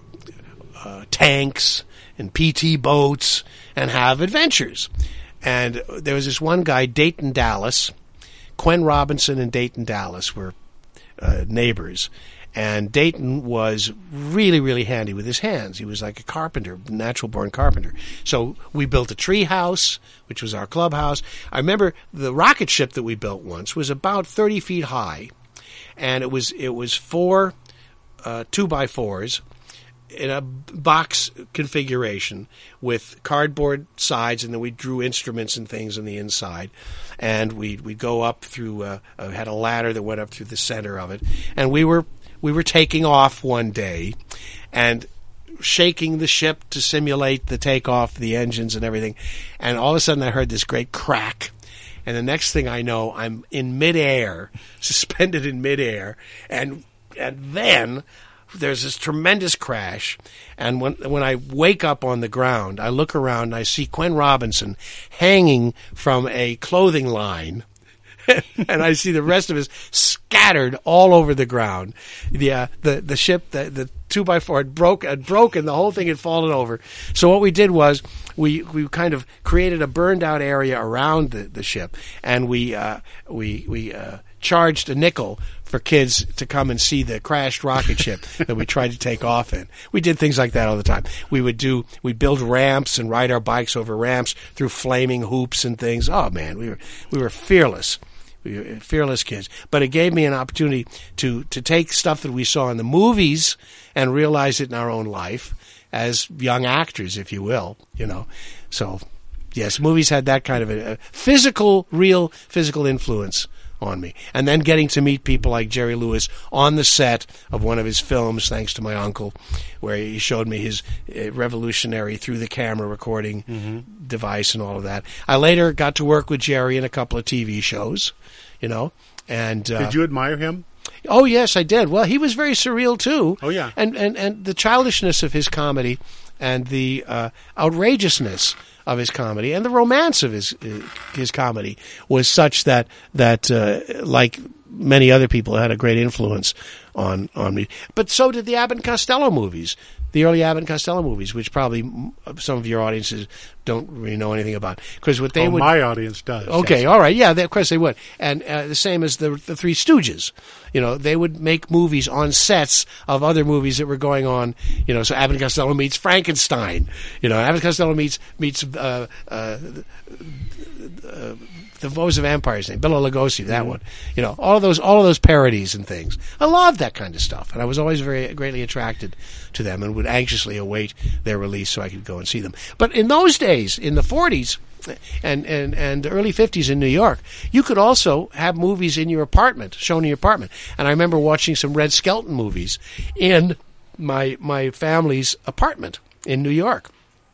uh, tanks and P T boats and have adventures. And there was this one guy, Dayton Dallas. Quen Robinson and Dayton Dallas were uh, neighbors. And Dayton was really, really handy with his hands. He was like a carpenter, natural-born carpenter. So we built a tree house, which was our clubhouse. I remember the rocket ship that we built once was about thirty feet high, and it was it was four uh, two by fours in a box configuration with cardboard sides, and then we drew instruments and things on the inside. And we'd, we'd go up through, uh, uh, had a ladder that went up through the center of it. And we were we were taking off one day and shaking the ship to simulate the takeoff, the engines and everything. And all of a sudden I heard this great crack. And the next thing I know, I'm in midair, suspended in midair. And, and then there's this tremendous crash, and when when I wake up on the ground, I look around and I see Quinn Robinson hanging from a clothing line, and I see the rest of us scattered all over the ground. The uh, the the ship, the the two by four had broke had broken. The whole thing had fallen over. So what we did was we we kind of created a burned out area around the, the ship, and we uh, we we uh, charged a nickel for kids to come and see the crashed rocket ship that we tried to take off in. We did things like that all the time. We would do, we'd build ramps and ride our bikes over ramps through flaming hoops and things. Oh man, we were, we were fearless. We were fearless kids. But it gave me an opportunity to, to take stuff that we saw in the movies and realize it in our own life as young actors, if you will, you know. So, yes, movies had that kind of a, a physical, real physical influence on me. And then getting to meet people like Jerry Lewis on the set of one of his films, thanks to my uncle, where he showed me his uh, revolutionary through-the-camera recording mm-hmm. device and all of that. I later got to work with Jerry in a couple of T V shows, you know. And uh, did you admire him? Oh, yes, I did. Well, he was very surreal, too. Oh, yeah. And, and, and the childishness of his comedy and the uh, outrageousness of his comedy and the romance of his uh, his comedy was such that that uh, like many other people had a great influence on on me. But so did the Abbott and Costello movies, the early Abbott and Costello movies, which probably some of your audiences don't really know anything about, because what they oh, would my audience does. Okay, yes. All right, yeah, they, of course they would, and uh, the same as the the Three Stooges. You know, they would make movies on sets of other movies that were going on. You know, so Abbott and Costello meets Frankenstein. You know, Abbott and Costello meets meets uh, uh, uh, the what was the vampire's name? Bela Lugosi, that mm-hmm. one. You know, all of those all of those parodies and things. I loved that kind of stuff, and I was always very greatly attracted to them, and would anxiously await their release so I could go and see them. But in those days, in the forties and and and early fifties in New York, you could also have movies in your apartment, shown in your apartment. And I remember watching some Red Skelton movies in my my family's apartment in New York.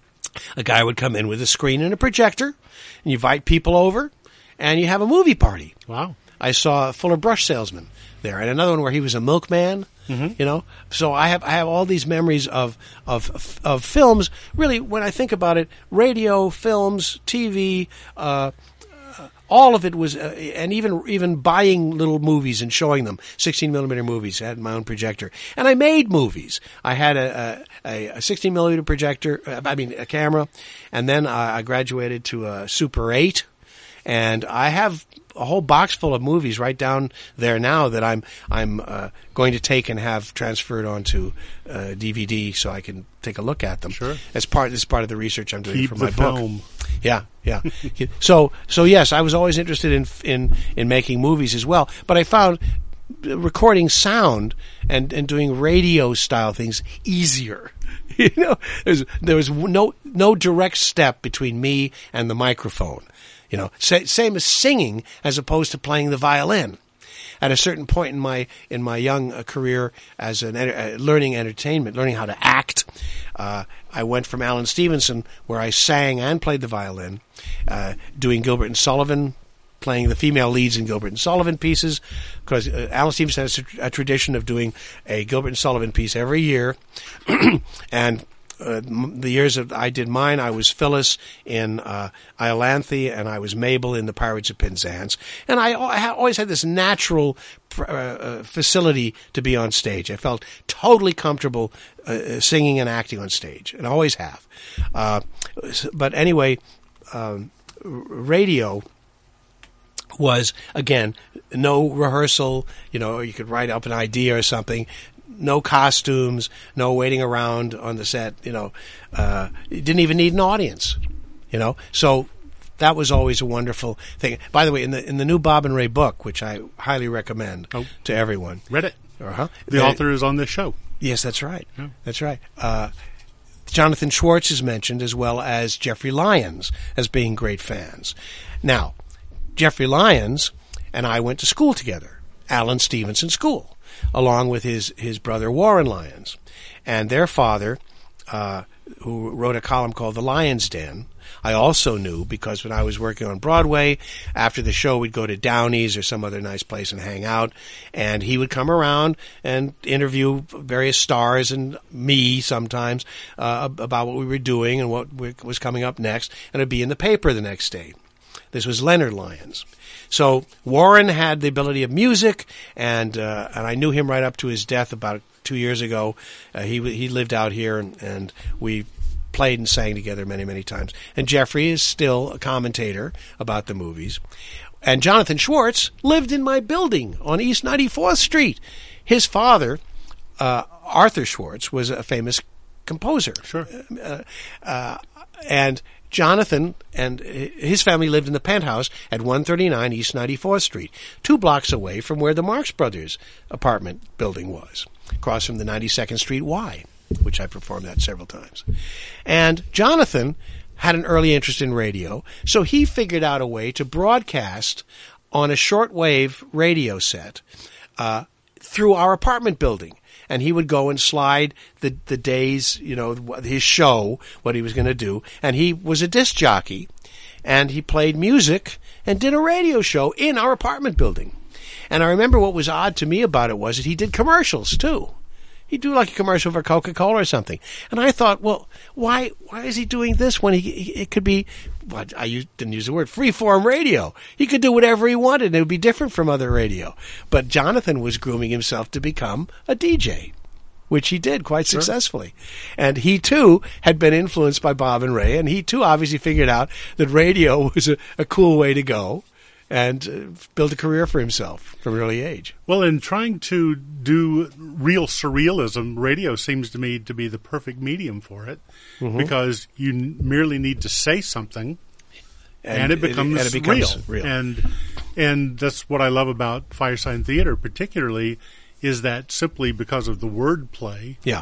A guy would come in with a screen and a projector, and you invite people over, and you have a movie party. Wow. I saw Fuller Brush Salesman there, and another one where he was a milkman. Mm-hmm. You know, so I have I have all these memories of of of films. Really, when I think about it, radio, films, T V, uh, all of it was, uh, and even even buying little movies and showing them, sixteen millimeter movies. I had my own projector, and I made movies. I had a a, a sixteen millimeter projector. I mean, a camera, and then I graduated to a Super eight, and I have a whole box full of movies right down there now that I'm I'm uh, going to take and have transferred onto uh, D V D so I can take a look at them. Sure. As part this is part of the research I'm doing Keep for my the book. film. Yeah, yeah. so so yes, I was always interested in in in making movies as well, but I found recording sound and and doing radio style things easier. You know, there was, there was no no direct step between me and the microphone. You know, same as singing as opposed to playing the violin. At a certain point in my in my young uh, career as an uh, learning entertainment, learning how to act, uh, I went from Alan Stevenson, where I sang and played the violin, uh, doing Gilbert and Sullivan, playing the female leads in Gilbert and Sullivan pieces, because uh, Alan Stevenson has a, a tradition of doing a Gilbert and Sullivan piece every year, and Uh, the years that I did mine, I was Phyllis in uh, Iolanthe, and I was Mabel in The Pirates of Penzance. And I, I always had this natural uh, uh, facility to be on stage. I felt totally comfortable uh, singing and acting on stage, and I always have. Uh, but anyway, um, radio was, again, no rehearsal, you know, you could write up an idea or something, no costumes, no waiting around on the set, you know, uh, you didn't even need an audience, you know, so that was always a wonderful thing. By the way, in the in the new Bob and Ray book, which I highly recommend oh, to everyone. Read it. Uh-huh. The uh, author is on this show. Yes, that's right. Yeah. That's right. Uh, Jonathan Schwartz is mentioned, as well as Jeffrey Lyons, as being great fans. Now, Jeffrey Lyons and I went to school together, Allen Stevenson School, along with his, his brother Warren Lyons. And their father, uh, who wrote a column called The Lyons Den, I also knew because when I was working on Broadway, after the show we'd go to Downey's or some other nice place and hang out, and he would come around and interview various stars and me sometimes uh, about what we were doing and what was coming up next, and it'd be in the paper the next day. This was Leonard Lyons. So Warren had the ability of music, and uh, and I knew him right up to his death about two years ago. Uh, he he lived out here, and, and we played and sang together many, many times. And Jeffrey is still a commentator about the movies. And Jonathan Schwartz lived in my building on East ninety-fourth Street. His father, uh, Arthur Schwartz, was a famous composer. Sure. Uh, uh, and Jonathan and his family lived in the penthouse at one thirty-nine East ninety-fourth Street, two blocks away from where the Marx Brothers apartment building was, across from the ninety-second Street Y, which I performed at several times. And Jonathan had an early interest in radio, so he figured out a way to broadcast on a shortwave radio set uh, through our apartment building. And he would go and slide the, the days, you know, his show, what he was going to do. And he was a disc jockey, and he played music and did a radio show in our apartment building. And I remember what was odd to me about it was that he did commercials, too. He'd do like a commercial for Coca-Cola or something. And I thought, well, why why is he doing this when he, he it could be, well, I used, didn't use the word, free-form radio. He could do whatever he wanted, and it would be different from other radio. But Jonathan was grooming himself to become a D J, which he did quite Sure. successfully. And he, too, had been influenced by Bob and Ray, and he, too, obviously figured out that radio was a, a cool way to go and uh, build a career for himself from an early age. Well, in trying to do real surrealism, radio seems to me to be the perfect medium for it, Mm-hmm. because you n- merely need to say something, and, And it becomes, it- and it becomes real. real. And and that's what I love about Firesign Theater, particularly, is that simply because of the wordplay, Yeah,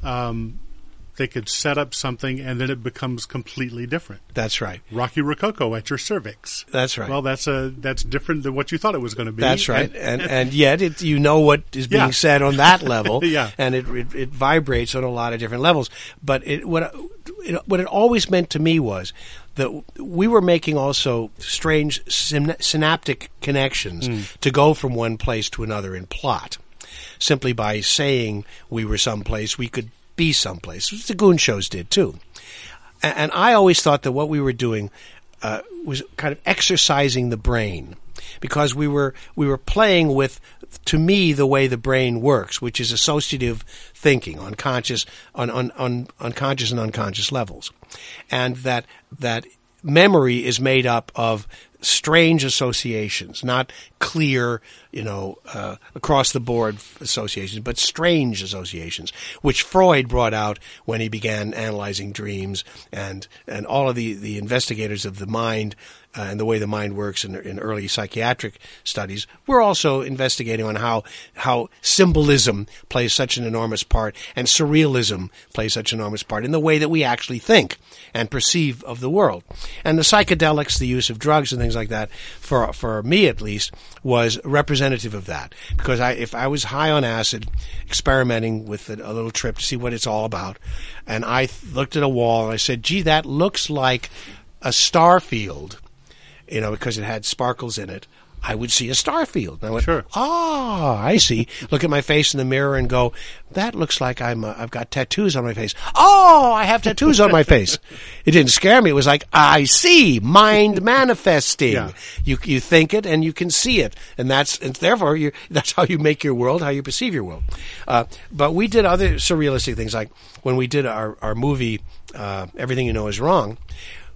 um, they could set up something and then it becomes completely different. that's right. Rocky Rococo at your cervix. That's right. Well, that's a that's different than what you thought it was going to be. That's right, and and yet it, you know what is being Yeah. said on that level, Yeah. and it, it it vibrates on a lot of different levels. But it what it, what it always meant to me was that we were making also strange syn- synaptic connections to go from one place to another in plot. Simply by saying we were someplace, we could be someplace. The Goon shows did too. And, and I always thought that what we were doing uh, was kind of exercising the brain, because we were we were playing with, to me, the way the brain works, which is associative thinking on conscious on on, on unconscious and unconscious levels, and that that memory is made up of strange associations, not clear, you know, uh, across the board associations, but strange associations, which Freud brought out when he began analyzing dreams, and and all of the, the investigators of the mind uh, and the way the mind works in, in early psychiatric studies were also investigating on how how symbolism plays such an enormous part, and surrealism plays such an enormous part in the way that we actually think and perceive of the world. And the psychedelics, the use of drugs and things like that, for for me at least, was representative of that. Because I, if I was high on acid, experimenting with a, a little trip to see what it's all about, and I th- looked at a wall and I said, gee, that looks like a star field, you know, because it had sparkles in it, I would see a star field. And I went, Sure. ah, I see. Look at my face in the mirror and go, that looks like I'm, uh, I've got tattoos on my face. Oh, I have tattoos on my face. It didn't scare me. It was like, I see, mind manifesting. Yeah. You, you think it and you can see it. And that's, and therefore you, that's how you make your world, how you perceive your world. Uh, but we did other surrealistic things, like when we did our, our movie, uh, Everything You Know Is Wrong.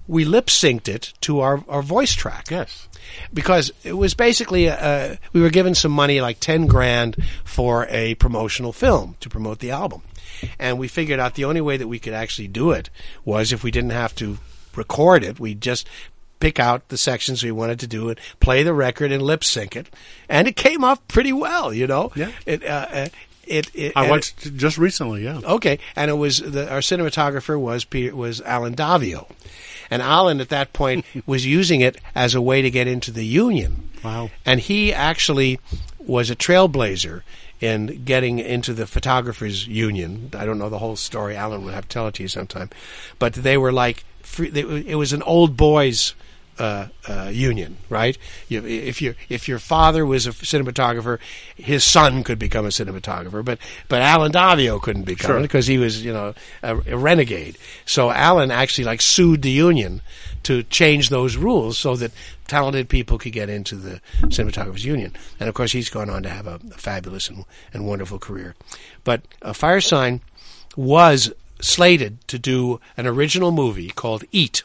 we lip synced it to our, our voice track. Yes. Because it was basically, uh, we were given some money, like ten grand for a promotional film to promote the album. And we figured out the only way that we could actually do it was if we didn't have to record it, we'd just pick out the sections we wanted to do and play the record and lip sync it. And it came off pretty well, you know? Yeah. It, uh, uh, It, it, I watched it just recently, yeah. Okay, and it was the, our cinematographer was Peter, was Alan Davio, and Alan at that point was using it as a way to get into the union. Wow! And he actually was a trailblazer in getting into the photographers union. I don't know the whole story. Alan would have to tell it to you sometime, but they were like free, they, it was an old boys. Uh, uh, union, right? You, if your if your father was a cinematographer, his son could become a cinematographer, but but Alan Davio couldn't become Sure. it because he was, you know, a, a renegade. So Alan actually like sued the union to change those rules so that talented people could get into the cinematographers union. And of course, he's gone on to have a, a fabulous and, and wonderful career. But uh, Firesign was slated to do an original movie called Eat.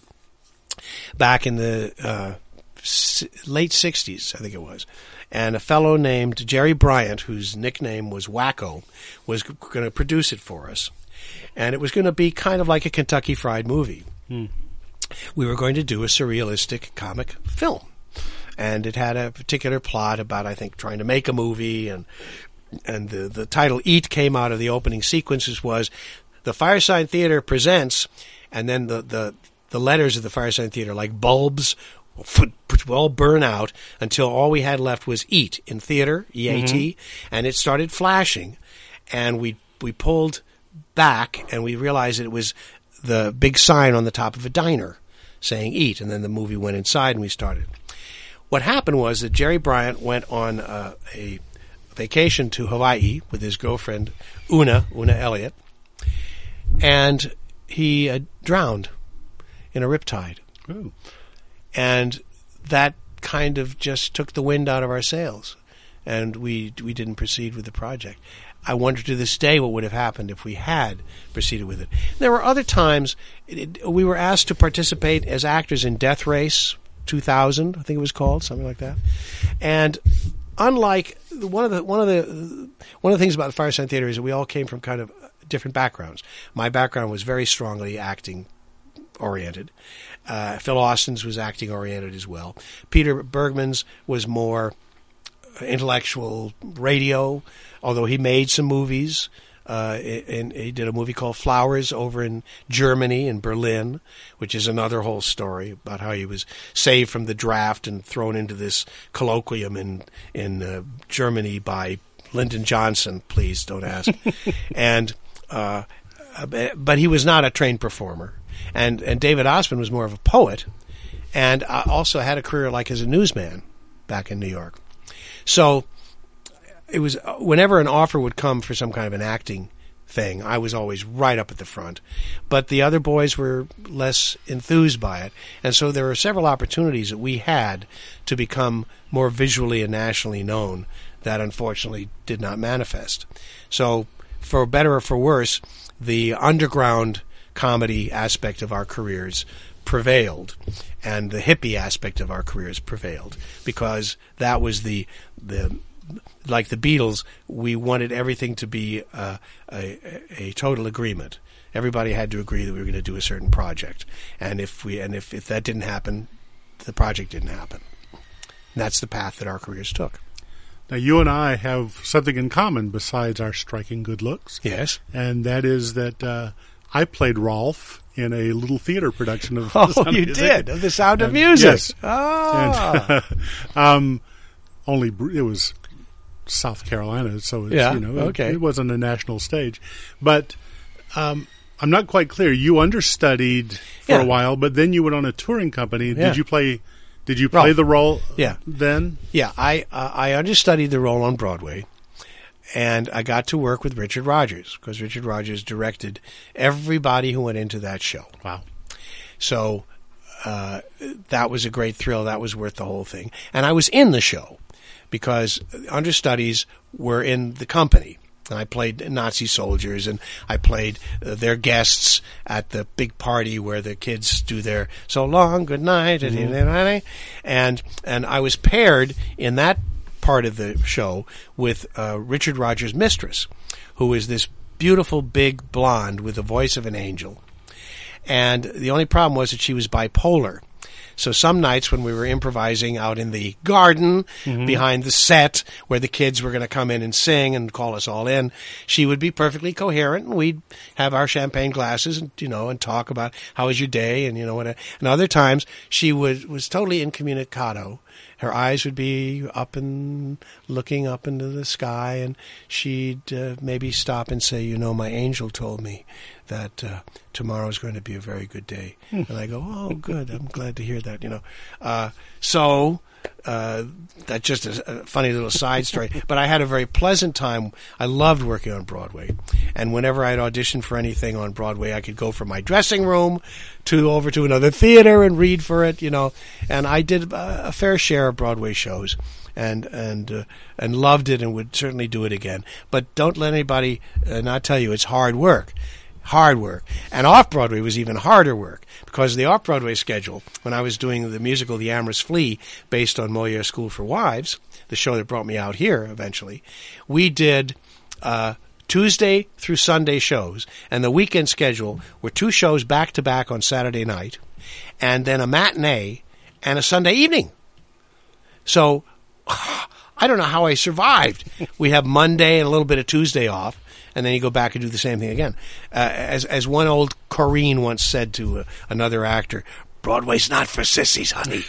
Back in the uh, s- late sixties, I think it was. And a fellow named Jerry Bryant, whose nickname was Wacko, was g- going to produce it for us. And it was going to be kind of like a Kentucky Fried Movie. Hmm. We were going to do a surrealistic comic film. And it had a particular plot about, I think, trying to make a movie. And and the, the title Eat came out of the opening sequences was the Firesign Theater presents, and then the... the The letters of the Firesign Theater, like bulbs, would all burn out until all we had left was EAT in theater, E A T, mm-hmm. and it started flashing. And we we pulled back, and we realized that it was the big sign on the top of a diner saying EAT, and then the movie went inside and we started. What happened was that Jerry Bryant went on uh, a vacation to Hawaii with his girlfriend, Una, Una Elliott, and he uh, drowned in a riptide. Ooh. And that kind of just took the wind out of our sails, and we we didn't proceed with the project. I wonder to this day what would have happened if we had proceeded with it. There were other times it, it, we were asked to participate as actors in Death Race two thousand, I think it was called, something like that. And unlike one of the one of the one of the things about the Firesign Theater is that we all came from kind of different backgrounds. My background was very strongly acting oriented. Uh, Phil Austin's was acting oriented as well. Peter Bergman's was more intellectual radio, although he made some movies. Uh, and he did a movie called Flowers over in Germany, in Berlin, which is another whole story about how he was saved from the draft and thrown into this colloquium in in uh, Germany by Lyndon Johnson. Please don't ask. and uh, but he was not a trained performer. And and David Osmond was more of a poet, and uh, also had a career like as a newsman back in New York. So it was whenever an offer would come for some kind of an acting thing, I was always right up at the front. But the other boys were less enthused by it, and so there were several opportunities that we had to become more visually and nationally known that unfortunately did not manifest. So for better or for worse, the underground comedy aspect of our careers prevailed, and the hippie aspect of our careers prevailed, because that was the the like the Beatles. We wanted everything to be uh, a, a total agreement. Everybody had to agree that we were going to do a certain project, and if we and if, if that didn't happen, the project didn't happen. And that's the path that our careers took. Now, you and I have something in common besides our striking good looks. Yes, and that is that. Uh, I played Rolf in a little theater production of oh, The Sound you of Music. did of The Sound of and, Music. Yes, ah. and, um, only it was South Carolina, so it's, yeah, you know, okay. it, it wasn't a national stage. But um, I'm not quite clear. You understudied for yeah. a while, but then you went on a touring company. Yeah. Did you play? Did you play Rolf. the role? Yeah. Then. Yeah, I uh, I understudied the role on Broadway. And I got to work with Richard Rodgers, because Richard Rodgers directed everybody who went into that show. Wow. So uh, that was a great thrill. That was worth the whole thing. And I was in the show, because understudies were in the company. And I played Nazi soldiers, and I played uh, their guests at the big party where the kids do their so long, good night, mm-hmm. and and I was paired in that part of the show with uh, Richard Rogers' mistress, who is this beautiful big blonde with the voice of an angel. And the only problem was that she was bipolar. So some nights when we were improvising out in the garden mm-hmm. behind the set where the kids were going to come in and sing and call us all in, she would be perfectly coherent, and we'd have our champagne glasses and, you know, and talk about how was your day and, you know, what. And other times she would, was totally incommunicado. Her eyes would be up and looking up into the sky, and she'd uh, maybe stop and say, you know, my angel told me that uh, tomorrow is going to be a very good day. Hmm. And I go, oh, good. I'm glad to hear that, you know. Uh, so uh, that's just a, a funny little side story. But I had a very pleasant time. I loved working on Broadway. And whenever I'd audition for anything on Broadway, I could go from my dressing room to over to another theater and read for it, you know. And I did a, a fair share of Broadway shows. And and uh, and loved it, and would certainly do it again. But don't let anybody uh, not tell you it's hard work. Hard work. And off-Broadway was even harder work, because the off-Broadway schedule, when I was doing the musical The Amorous Flea, based on Molière's School for Wives, the show that brought me out here eventually, we did uh, Tuesday through Sunday shows, and the weekend schedule were two shows back-to-back on Saturday night, and then a matinee and a Sunday evening. So I don't know how I survived. We have Monday and a little bit of Tuesday off, and then you go back and do the same thing again. Uh, as as one old Corrine once said to uh, another actor, Broadway's not for sissies, honey.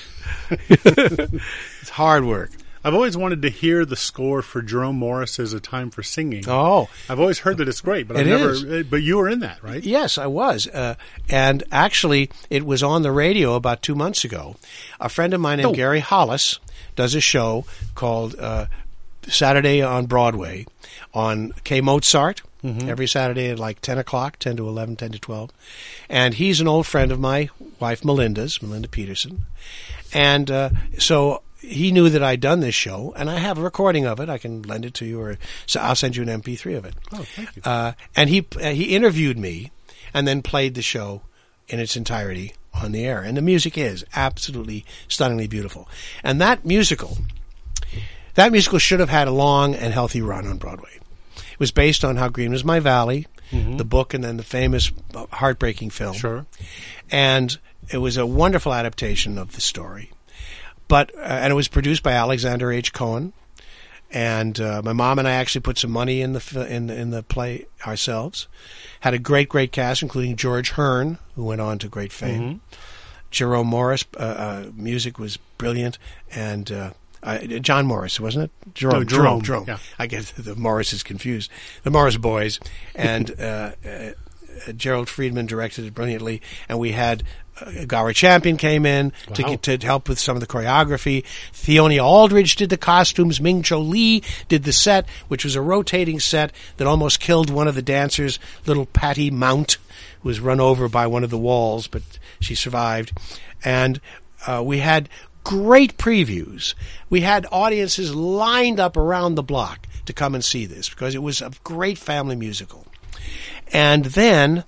It's hard work. I've always wanted to hear the score for Jerome Morris's A Time for Singing. Oh. I've always heard that it's great, but It I've never. is. But you were in that, right? Yes, I was. Uh, and actually, it was on the radio about two months ago. A friend of mine named Oh. Gary Hollis does a show called uh, Saturday on Broadway on K Mozart. Mm-hmm. Every Saturday at like ten o'clock, ten to eleven, ten to twelve. And he's an old friend of my wife Melinda's, Melinda Peterson. And uh, so he knew that I'd done this show, and I have a recording of it. I can lend it to you, or so I'll send you an M P three of it. Oh, thank you. Uh, and he uh, he interviewed me and then played the show in its entirety on the air. And the music is absolutely stunningly beautiful. And that musical, that musical should have had a long and healthy run on Broadway. It was based on How Green Was My Valley, mm-hmm. the book, and then the famous heartbreaking film. Sure. And it was a wonderful adaptation of the story. But uh, and it was produced by Alexander H. Cohen. And uh, my mom and I actually put some money in the in the, in the play ourselves. Had a great, great cast, including George Hearn, who went on to great fame. Mm-hmm. Jerome Morris, uh, uh, music was brilliant, and uh, uh, John Morris, wasn't it? Jerome, no, Jerome. Jerome. Yeah. I get the Morris is confused. The Morris Boys, and uh, uh, Gerald Friedman directed it brilliantly, and we had uh, Gower Champion came in Wow. to get, to help with some of the choreography. Theonia Aldridge did the costumes. Ming Cho Lee did the set, which was a rotating set that almost killed one of the dancers, little Patty Mount, who was run over by one of the walls, but she survived. And uh, we had great previews. We had audiences lined up around the block to come and see this, because it was a great family musical. And then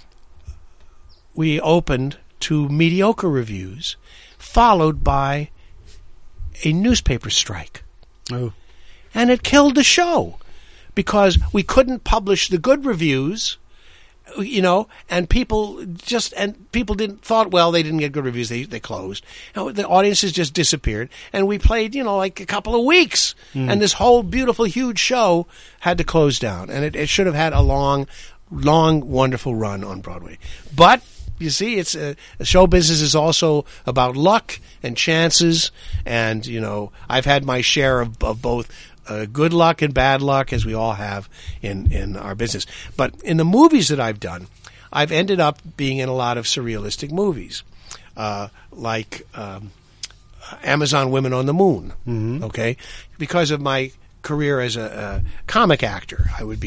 we opened to mediocre reviews, followed by a newspaper strike. Oh. And it killed the show, because we couldn't publish the good reviews, you know, and people just, and people didn't, thought, well, they didn't get good reviews, they they closed. And the audiences just disappeared, and we played, you know, like a couple of weeks, mm. and this whole beautiful, huge show had to close down, and it, it should have had a long, long, wonderful run on Broadway. But, you see, it's uh, show business is also about luck and chances, and, you know, I've had my share of, of both Uh, good luck and bad luck, as we all have in, in our business. But in the movies that I've done, I've ended up being in a lot of surrealistic movies, uh, like um, Amazon Women on the Moon, mm-hmm. okay? Because of my career as a, a comic actor, I would be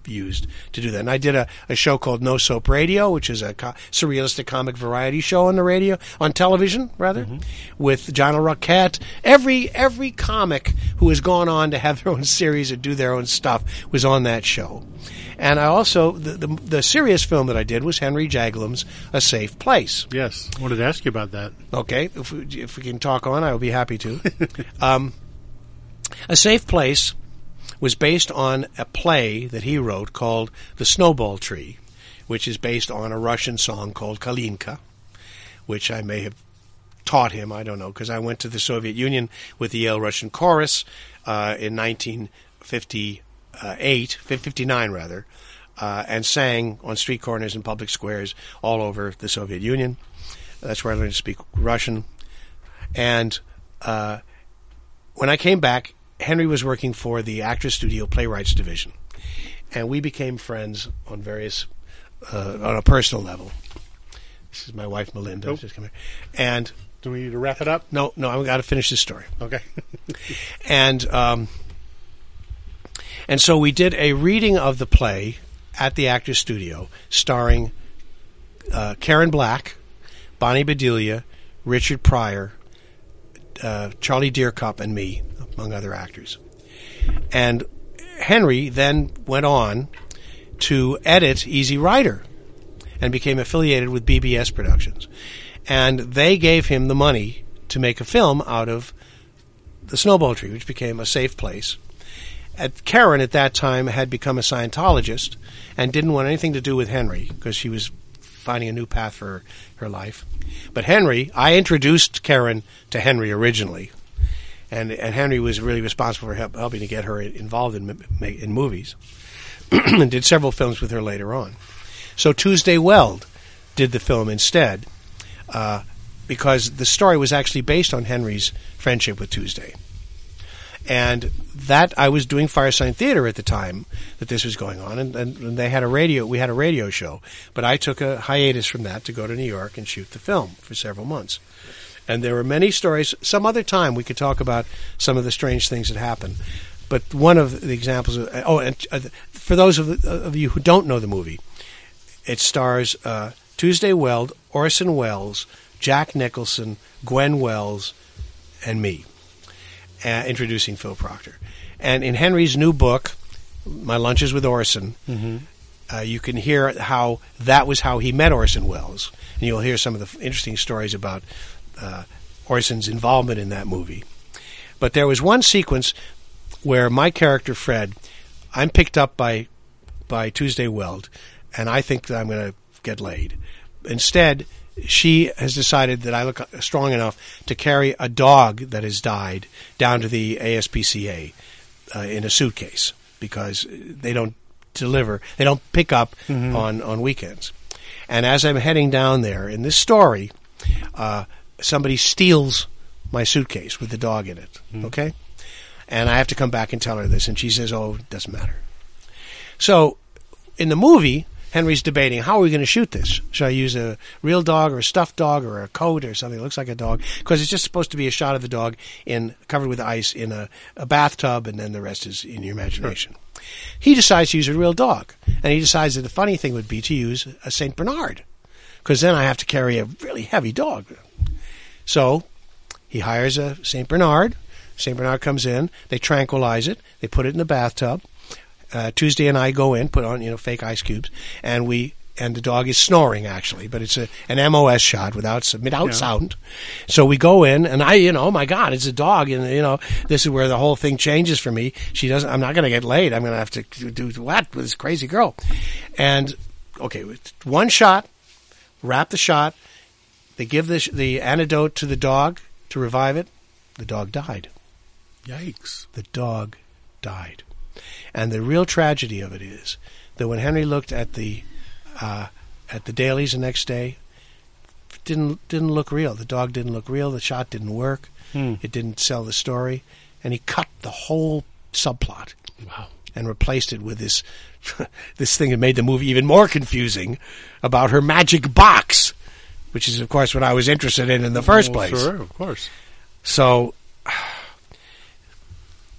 used to do that. And I did a, a show called No Soap Radio, which is a co- surrealistic comic variety show on the radio, on television, rather, mm-hmm. with John Roquette. Every every comic who has gone on to have their own series or do their own stuff was on that show. And I also, the, the, the serious film that I did was Henry Jaglam's A Safe Place. Yes, I wanted to ask you about that. Okay, if we, if we can talk on, I will be happy to. um, A Safe Place was based on a play that he wrote called The Snowball Tree, which is based on a Russian song called Kalinka, which I may have taught him, I don't know, because I went to the Soviet Union with the Yale Russian Chorus uh, in nineteen fifty-eight, fifty-nine rather, uh, and sang on street corners and public squares all over the Soviet Union. That's where I learned to speak Russian. And uh, when I came back, Henry was working for the Actors Studio Playwrights Division, and we became friends on various, uh, on a personal level. This is my wife, Melinda. Nope. Just come here. And do we need to wrap it up? No, no, I've got to finish this story. Okay. and um, and so we did a reading of the play at the Actors Studio, starring uh, Karen Black, Bonnie Bedelia, Richard Pryor, uh, Charlie Deercup, and me, among other actors. And Henry then went on to edit Easy Rider and became affiliated with B B S Productions. And they gave him the money to make a film out of The Snowball Tree, which became A Safe Place. At, Karen, at that time, had become a Scientologist and didn't want anything to do with Henry because she was finding a new path for her, her life. But Henry, I introduced Karen to Henry originally. And, and Henry was really responsible for help, helping to get her involved in in movies, and did several films with her later on. So Tuesday Weld did the film instead, uh, because the story was actually based on Henry's friendship with Tuesday. And that I was doing Firesign Theater at the time that this was going on, and, and, and they had a radio. We had a radio show, but I took a hiatus from that to go to New York and shoot the film for several months. And there were many stories. Some other time we could talk about some of the strange things that happened. But one of the examples of, oh, and uh, for those of, the, of you who don't know the movie, it stars uh, Tuesday Weld, Orson Welles, Jack Nicholson, Gwen Wells, and me, uh, introducing Phil Proctor. And in Henry's new book, My Lunches with Orson, mm-hmm. uh, you can hear how that was how he met Orson Welles. And you'll hear some of the interesting stories about Uh, Orson's involvement in that movie. But there was one sequence where my character, Fred, I'm picked up by by Tuesday Weld, and I think that I'm going to get laid. Instead, she has decided that I look strong enough to carry a dog that has died down to the A S P C A uh, in a suitcase, because they don't deliver, they don't pick up mm-hmm. on, on weekends. And as I'm heading down there, in this story, uh, somebody steals my suitcase with the dog in it, mm. okay? And I have to come back and tell her this, and she says, oh, it doesn't matter. So, in the movie, Henry's debating, how are we going to shoot this? Should I use a real dog or a stuffed dog or a coat or something that looks like a dog? Because it's just supposed to be a shot of the dog in covered with ice in a, a bathtub, and then the rest is in your imagination. Sure. He decides to use a real dog, and he decides that the funny thing would be to use a Saint Bernard, because then I have to carry a really heavy dog. So he hires a Saint Bernard. Saint Bernard comes in. They tranquilize it. They put it in the bathtub. Uh, Tuesday and I go in, put on you know fake ice cubes, and we and the dog is snoring actually, but it's a an M O S shot without without yeah. sound. So we go in, and I you know oh my God, it's a dog, and you know this is where the whole thing changes for me. She doesn't. I'm not going to get laid. I'm going to have to do what with this crazy girl, and okay, one shot, wrap the shot. They give the, the antidote to the dog to revive it. The dog died. Yikes. The dog died. And the real tragedy of it is that when Henry looked at the uh, at the dailies the next day, it didn't didn't look real. The dog didn't look real. The shot didn't work. Hmm. It didn't sell the story. And he cut the whole subplot. Wow. And replaced it with this this thing that made the movie even more confusing about her magic box, which is, of course, what I was interested in in the first well, place. Sure, of course. So,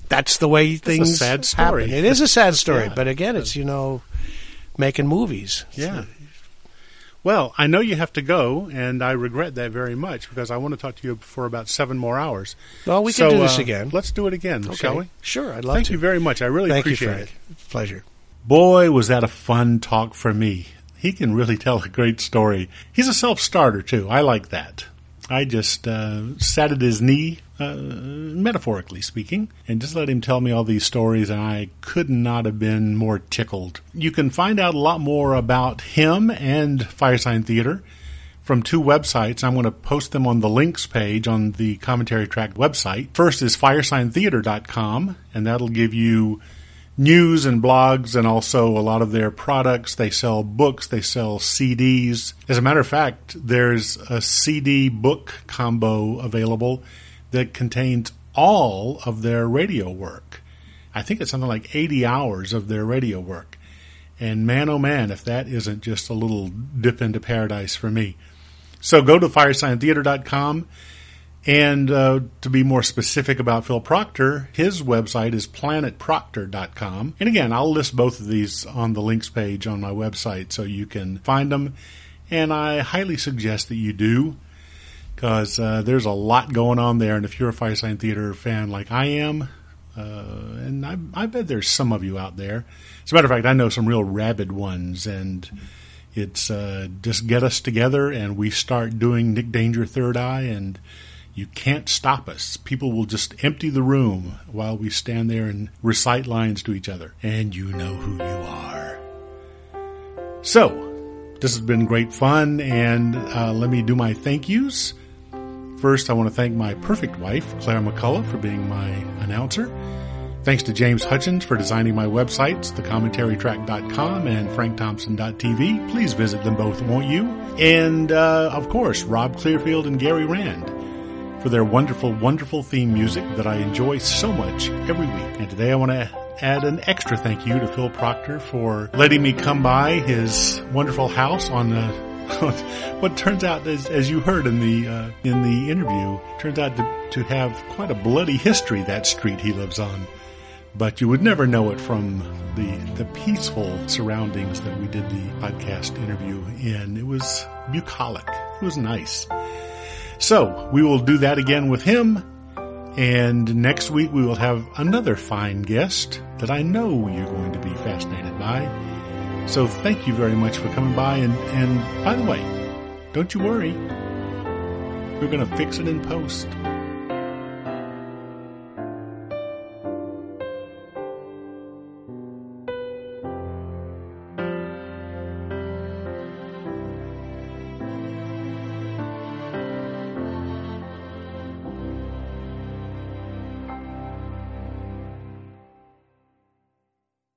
that's the way things a sad story. happen. It is a sad story, Yeah. but again, it's, you know, making movies. Yeah. Well, I know you have to go, and I regret that very much because I want to talk to you for about seven more hours. Well, we so, can do this uh, again. Let's do it again, Okay. shall we? Sure, I'd love Thank to. you very much. I really Thank appreciate you, Frank. it. Pleasure. Boy, was that a fun talk for me. He can really tell a great story. He's a self-starter, too. I like that. I just uh, sat at his knee, uh, metaphorically speaking, and just let him tell me all these stories, and I could not have been more tickled. You can find out a lot more about him and Firesign Theater from two websites. I'm going to post them on the links page on the Commentary Track website. First is firesign theater dot com, and that'll give you news and blogs and also a lot of their products. They sell books, they sell C Ds. As a matter of fact, there's a C D book combo available that contains all of their radio work. I think it's something like eighty hours of their radio work. And man, oh man, if that isn't just a little dip into paradise for me. So go to firesign theater dot com. And uh, to be more specific about Phil Proctor, his website is planet proctor dot com. And again, I'll list both of these on the links page on my website so you can find them. And I highly suggest that you do, because uh, there's a lot going on there. And if you're a Firesign Theater fan like I am, uh, and I, I bet there's some of you out there. As a matter of fact, I know some real rabid ones, and it's uh, just get us together and we start doing Nick Danger Third Eye, and you can't stop us. People will just empty the room while we stand there and recite lines to each other. And you know who you are. So, this has been great fun, and uh, let me do my thank yous. First, I want to thank my perfect wife, Claire McCullough, for being my announcer. Thanks to James Hutchins for designing my websites, the commentary track dot com and frank thompson dot t v. Please visit them both, won't you? And, uh, of course, Rob Clearfield and Gary Rand for their wonderful, wonderful theme music that I enjoy so much every week. And today I want to add an extra thank you to Phil Proctor for letting me come by his wonderful house on uh, what turns out, as, as you heard in the uh, in the interview, turns out to, to have quite a bloody history, that street he lives on. But you would never know it from the the peaceful surroundings that we did the podcast interview in. It was bucolic. It was nice. So, we will do that again with him, and next week we will have another fine guest that I know you're going to be fascinated by. So thank you very much for coming by, and, and by the way, don't you worry, we're going to fix it in post.